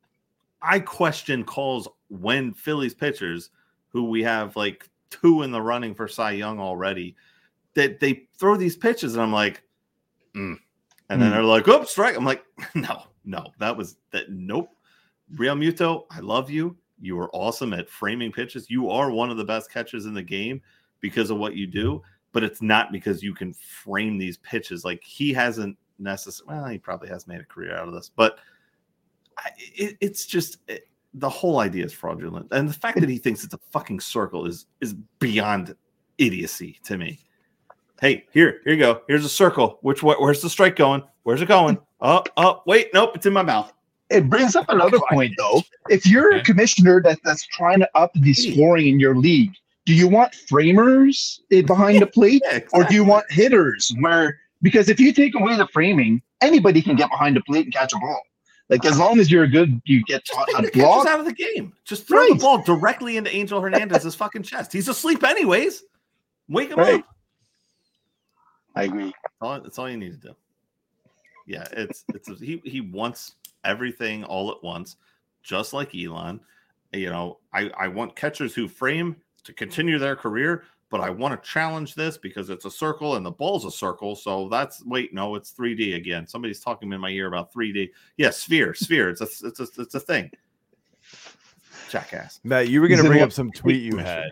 I question calls when Phillies pitchers, who we have like two in the running for Cy Young already, that they throw these pitches, and I'm like. Mm. And mm. then they're like, "Oh, strike!" I'm like, "No, no, that was that. Nope." Real Muto, I love you. You are awesome at framing pitches. You are one of the best catchers in the game because of what you do. But it's not because you can frame these pitches. Like he hasn't necessarily. Well, he probably has made a career out of this, but I, it, it's just it, the whole idea is fraudulent. And the fact that he thinks it's a fucking circle is is beyond idiocy to me. Hey, here, here you go. Here's a circle. Which way? Where's the strike going? Where's it going? Oh, oh, wait, nope, it's in my mouth. It brings up another point, though. If you're okay. a commissioner that, that's trying to up the scoring in your league, do you want framers behind the plate, yeah, exactly. or do you want hitters? Where because if you take away the framing, anybody can get behind the plate and catch a ball. Like as long as you're good, you get a block out of the game. Just throw right. the ball directly into Angel Hernandez's fucking chest. He's asleep anyways. Wake him right. up. I agree. That's all, that's all you need to do. Yeah, it's it's a, he he wants everything all at once, just like Elon. You know, I I want catchers who frame to continue their career, but I want to challenge this because it's a circle and the ball's a circle. So that's wait, no, it's three D again. Somebody's talking in my ear about three D. Yeah, sphere, sphere. It's a it's a it's a thing. Jackass. Matt, you were going to bring up some tweet you had.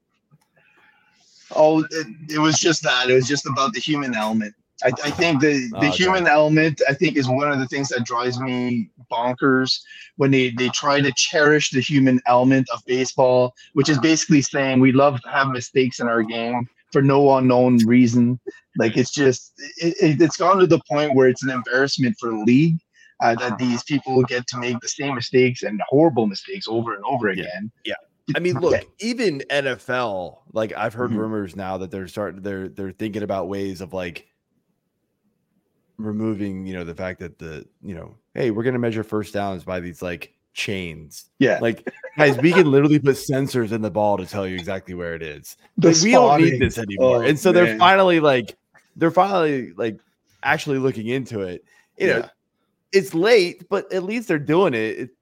Oh, it, it was just that. It was just about the human element. I, I think the, the oh, human okay. element, I think, is one of the things that drives me bonkers when they, they try to cherish the human element of baseball, which is basically saying we love to have mistakes in our game. for no unknown reason. Like it's just it, it, it's gone to the point where it's an embarrassment for the league uh, that these people get to make the same mistakes and horrible mistakes over and over again. Yeah. I mean, look, even N F L, like I've heard mm-hmm. rumors now that they're starting, they're they're thinking about ways of like removing, you know, the fact that the, you know, hey, we're gonna measure first downs by these like chains. Yeah, like guys, we can literally put sensors in the ball to tell you exactly where it is. Like, we don't need this anymore. Oh, and so man. they're finally like, they're finally like actually looking into it. You know, yeah. it's late, but at least they're doing it. It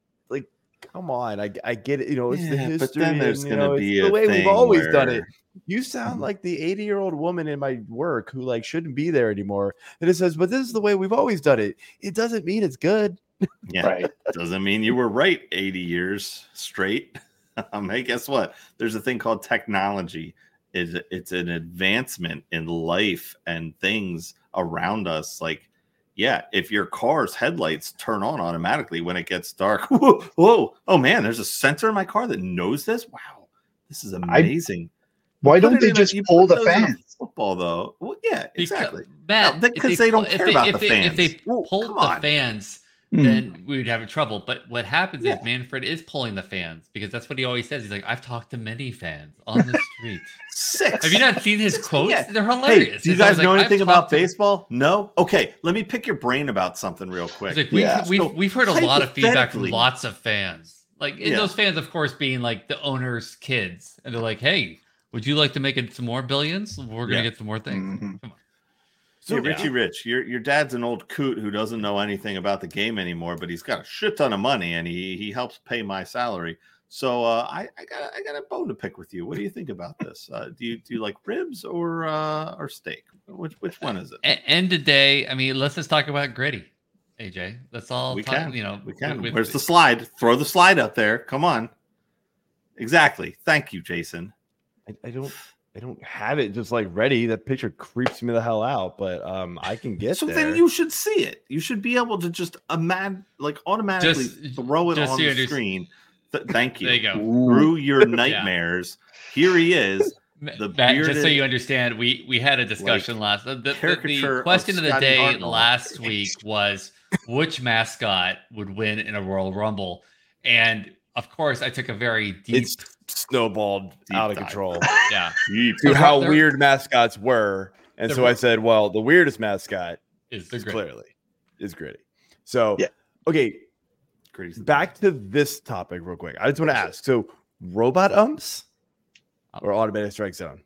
Come on, I I get it. You know, it's yeah, the history. But then there's going to be the way we've always where... done it. You sound like the eighty-year-old woman in my work who like shouldn't be there anymore. And it says, "But this is the way we've always done it." It doesn't mean it's good. Yeah, right. Doesn't mean you were right eighty years straight. Um, hey, guess what? There's a thing called technology. Is it's an advancement in life and things around us, like. Yeah, if your car's headlights turn on automatically when it gets dark, whoa, whoa, oh man, there's a sensor in my car that knows this. Wow, this is amazing. I, why don't they just pull the fans? Football though, well, yeah, exactly. Because no, they, they don't care they, about the they, fans. If they pulled the on. fans, mm. then we would have trouble. But what happens yeah. is Manfred is pulling the fans because that's what he always says. He's like, I've talked to many fans on the street. Six. Have you not seen his quotes? Yeah. They're hilarious. Hey, do you guys know like, anything about baseball? To... No? Okay, let me pick your brain about something real quick. Like we've, yeah. we've, we've heard a lot of feedback from lots of fans. Like, and yeah. those fans, of course, being like the owner's kids. And they're like, hey, would you like to make it some more billions? We're going to yeah. get some more things. Mm-hmm. Come on. So, hey, Richie yeah. Rich, your, your dad's an old coot who doesn't know anything about the game anymore, but he's got a shit ton of money, and he, he helps pay my salary. So uh, I, I got I got a bone to pick with you. What do you think about this? Uh, do you do you like ribs or uh, or steak? Which which one is it? End of day. I mean, let's just talk about gritty, A J. That's all. We talk, can. You know, we can. With, Where's the slide? Throw the slide up there. Come on. Exactly. Thank you, Jason. I, I don't. I don't have it just like ready. That picture creeps me the hell out, but um, I can get so there. Then you should see it. You should be able to just imagine, like automatically just, throw it just on the just... screen. Th- thank you. There you go. Through your nightmares, yeah. Here he is. The that, bearded, just so you understand, we we had a discussion like, last. The, the, the question of, of the day Hartnell. last week was which mascot would win in a Royal Rumble, and of course, I took a very deep. It's snowballed deep out of dive. control. Yeah, to how they're, weird mascots were, and so I said, well, the weirdest mascot is, is clearly is Gritty. So yeah. okay. Back to this topic real quick. I just want to ask. So robot umps or automated strike zone?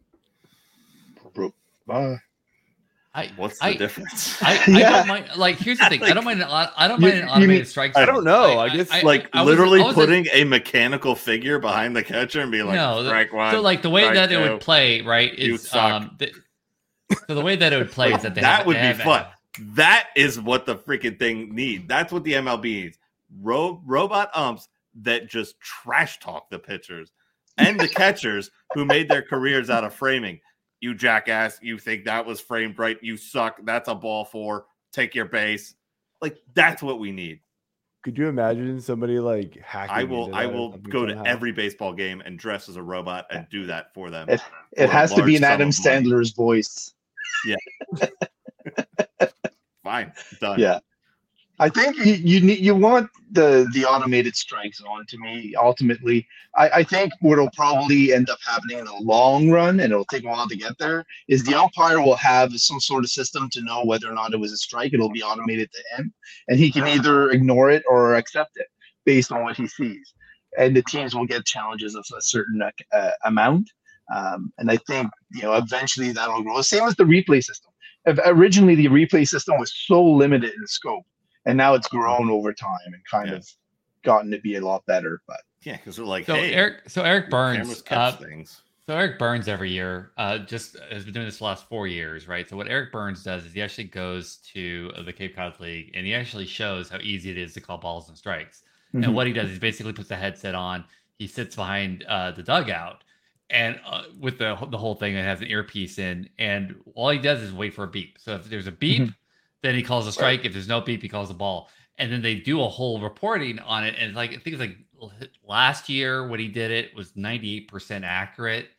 Uh, I, What's the I, difference? I, I yeah. don't mind. Like, here's the thing. like, I don't mind. An, I don't mind an automated strike zone. I don't know. I, I guess I, like I, I literally was, putting a, a mechanical figure behind the catcher and being like, no, strike one. So like the way that two, it would play, right? Is um. The, so the way that it would play is that they that have, would they be fun. Have, that is what the freaking thing needs. That's what the M L B needs. Ro- robot umps that just trash talk the pitchers and the catchers who made their careers out of framing. You jackass, you think that was framed right? You suck. That's a ball four. Take your base. Like that's what we need. Could you imagine somebody like hacking? I will. I will go somehow? to every baseball game and dress as a robot and do that for them. It, it has to be an Adam Sandler's voice. Yeah. Fine. Done. Yeah. I think you, you need you want the the automated strike zone. To me, ultimately, I, I think what'll probably end up happening in the long run, and it'll take a while to get there, is the umpire will have some sort of system to know whether or not it was a strike. It'll be automated to him, and he can either ignore it or accept it based on what he sees. And the teams will get challenges of a certain uh, amount. Um, and I think you know eventually that'll grow. Same as the replay system. If originally, the replay system was so limited in scope. And now it's grown over time and kind yeah. of gotten to be a lot better. But yeah, because we're like, so hey, Eric, so Eric Burns, uh, things. so Eric Burns every year, uh, just has been doing this the last four years, right? So what Eric Burns does is he actually goes to the Cape Cod League and he actually shows how easy it is to call balls and strikes. Mm-hmm. And what he does is basically puts the headset on, he sits behind uh, the dugout, and uh, with the the whole thing, it has an earpiece in, and all he does is wait for a beep. So if there's a beep. Mm-hmm. Then he calls a strike. Right. If there's no beep, he calls a ball. And then they do a whole reporting on it. And like I think it's like last year when he did it was ninety-eight percent accurate.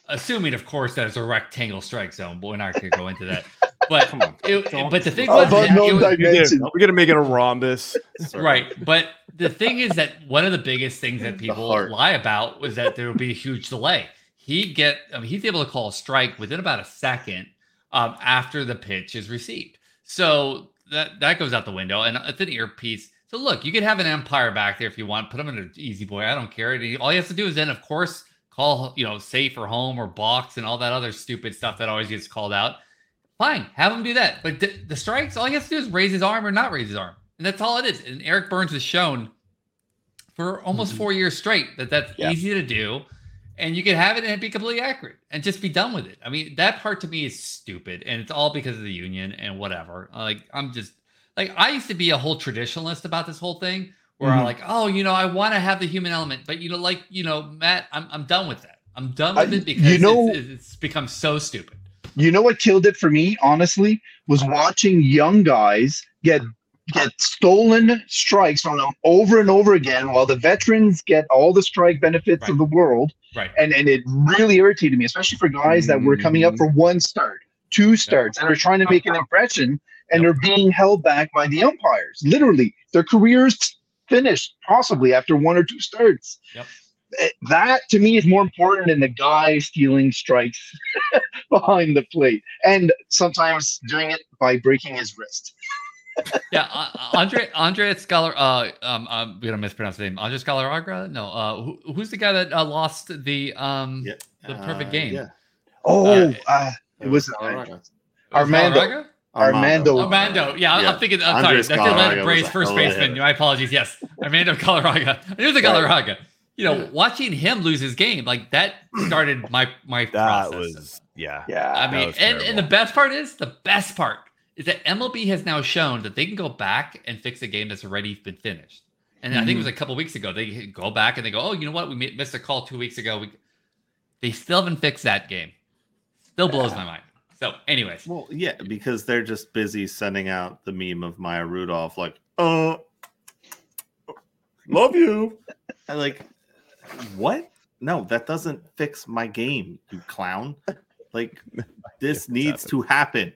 assuming, of course, that it's a rectangle strike zone, but we're not going to go into that. But Come on, it, don't- but the thing Oh, was, but it- no it was- dimension. We're gonna make it a rhombus. right. But the thing is that one of the biggest things that people heart. lie about was that there would be a huge delay. He'd get, I mean, he's able to call a strike within about a second um, after the pitch is received. So that that goes out the window, and it's an earpiece. So look, you could have an umpire back there if you want. Put him in an easy boy. I don't care. All he has to do is then, of course, call, you know, safe or home or box and all that other stupid stuff that always gets called out. Fine, have him do that. But the, the strikes, all he has to do is raise his arm or not raise his arm, and that's all it is. And Eric Burns has shown for almost four years straight that that's Yeah. easy to do, and you can have it and be completely accurate and just be done with it. I mean, that part to me is stupid, and it's all because of the union and whatever. Like, I'm just like, I used to be a whole traditionalist about this whole thing, where Mhm. I'm like, oh, you know, I want to have the human element, but you know, like, you know, Matt, I'm I'm done with that. I'm done with I- it because you know- it's, it's become so stupid. You know what killed it for me, honestly, was watching young guys get get stolen strikes from them over and over again, while the veterans get all the strike benefits Right. of the world. Right. And and it really irritated me, especially for guys that were coming up for one start, two starts, and are trying to make an impression, and they're being held back by the umpires. Literally, their careers finished possibly after one or two starts. Yep. Eh, That to me is more important than the guy stealing strikes behind the plate, and sometimes doing it by breaking his wrist. Yeah, uh, Andre Andre Scalar. Uh, um, I'm gonna mispronounce the name. Andre Scalaragra? No. Uh, who, who's the guy that uh, lost the um Yeah. the perfect Uh, game? Yeah. Oh, Uh, uh, it was Colorado. Was it Armando. Scalaraga? Armando. Armando. Yeah, Yeah. I'm thinking. I'm sorry. Andres That's the Atlanta Galarraga Braves was a first hell of a baseman. hitter. My apologies. Yes, Armando Galarraga. I knew the Galarraga. You know, watching him lose his game, like that started my my That process. was yeah. Yeah. I that mean, was and, and terrible. the best part is the best part is that M L B has now shown that they can go back and fix a game that's already been finished. And I think it was a couple weeks ago. They go back and they go, "Oh, you know what? We mi- missed a call two weeks ago. We, they still haven't fixed that game. Still blows my mind." So, anyways, Well, yeah, because they're just busy sending out the meme of Maya Rudolph, like, uh, love you. And like, what? No, that doesn't fix my game, you clown. Like, this needs to happen.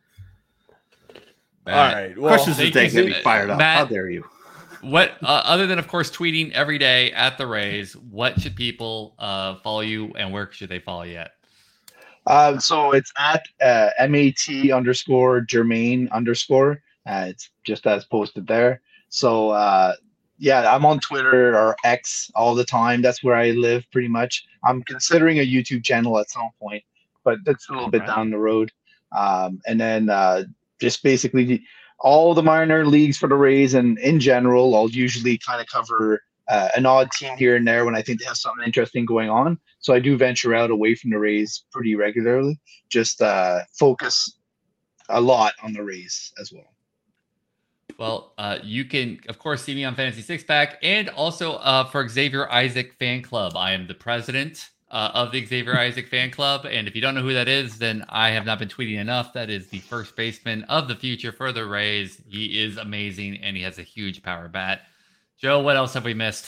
All right. Well, Questions thank today you, get me Matt. fired up. Matt- How dare you? what uh, other than, of course, tweeting every day at the Rays, what should people uh, follow you and where should they follow you at? Um, so it's at uh, mat underscore Jermaine underscore. Uh, it's just as posted there. So uh, yeah, I'm on Twitter or X all the time. That's where I live pretty much. I'm considering a YouTube channel at some point, but that's a little bit Alright. down the road. Um, and then uh, just basically all the minor leagues for the Rays, and in general, I'll usually kind of cover uh, an odd team here and there when I think they have something interesting going on. So I do venture out away from the Rays pretty regularly, just uh, focus a lot on the Rays as well. Well, uh, you can, of course, see me on Fantasy Six Pack and also uh, for Xavier Isaac Fan Club. I am the president uh, of the Xavier Isaac Fan Club. And if you don't know who that is, then I have not been tweeting enough. That is the first baseman of the future for the Rays. He is amazing, and he has a huge power bat. Joe, what else have we missed?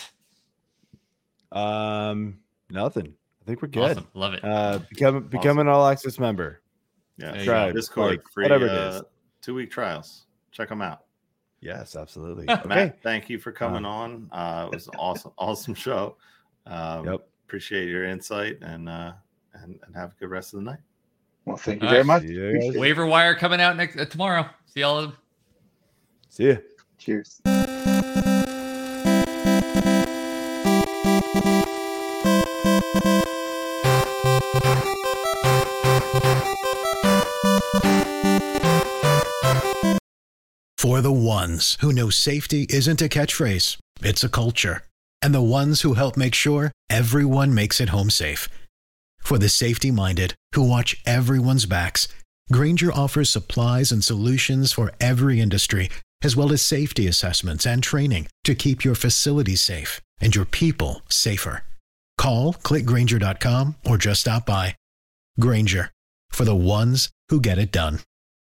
um, nothing. I think we're good. Awesome. Love it. Uh, become become an all access member. Yeah, There you Tribe, go. Discord, like, free, whatever it uh, is. two week trials. Check them out. Yes, absolutely. Matt, Okay. thank you for coming on. Uh, it was an awesome, awesome show. Um, Yep. Appreciate your insight and, uh, and and have a good rest of the night. Well, thank you All very right. much. See you guys. Waiver wire coming out next uh, tomorrow. See all of them. See ya. Cheers. For the ones who know safety isn't a catchphrase, it's a culture. And the ones who help make sure everyone makes it home safe. For the safety-minded who watch everyone's backs, Grainger offers supplies and solutions for every industry, as well as safety assessments and training to keep your facilities safe and your people safer. Call, click Grainger dot com, or just stop by. Grainger, for the ones who get it done.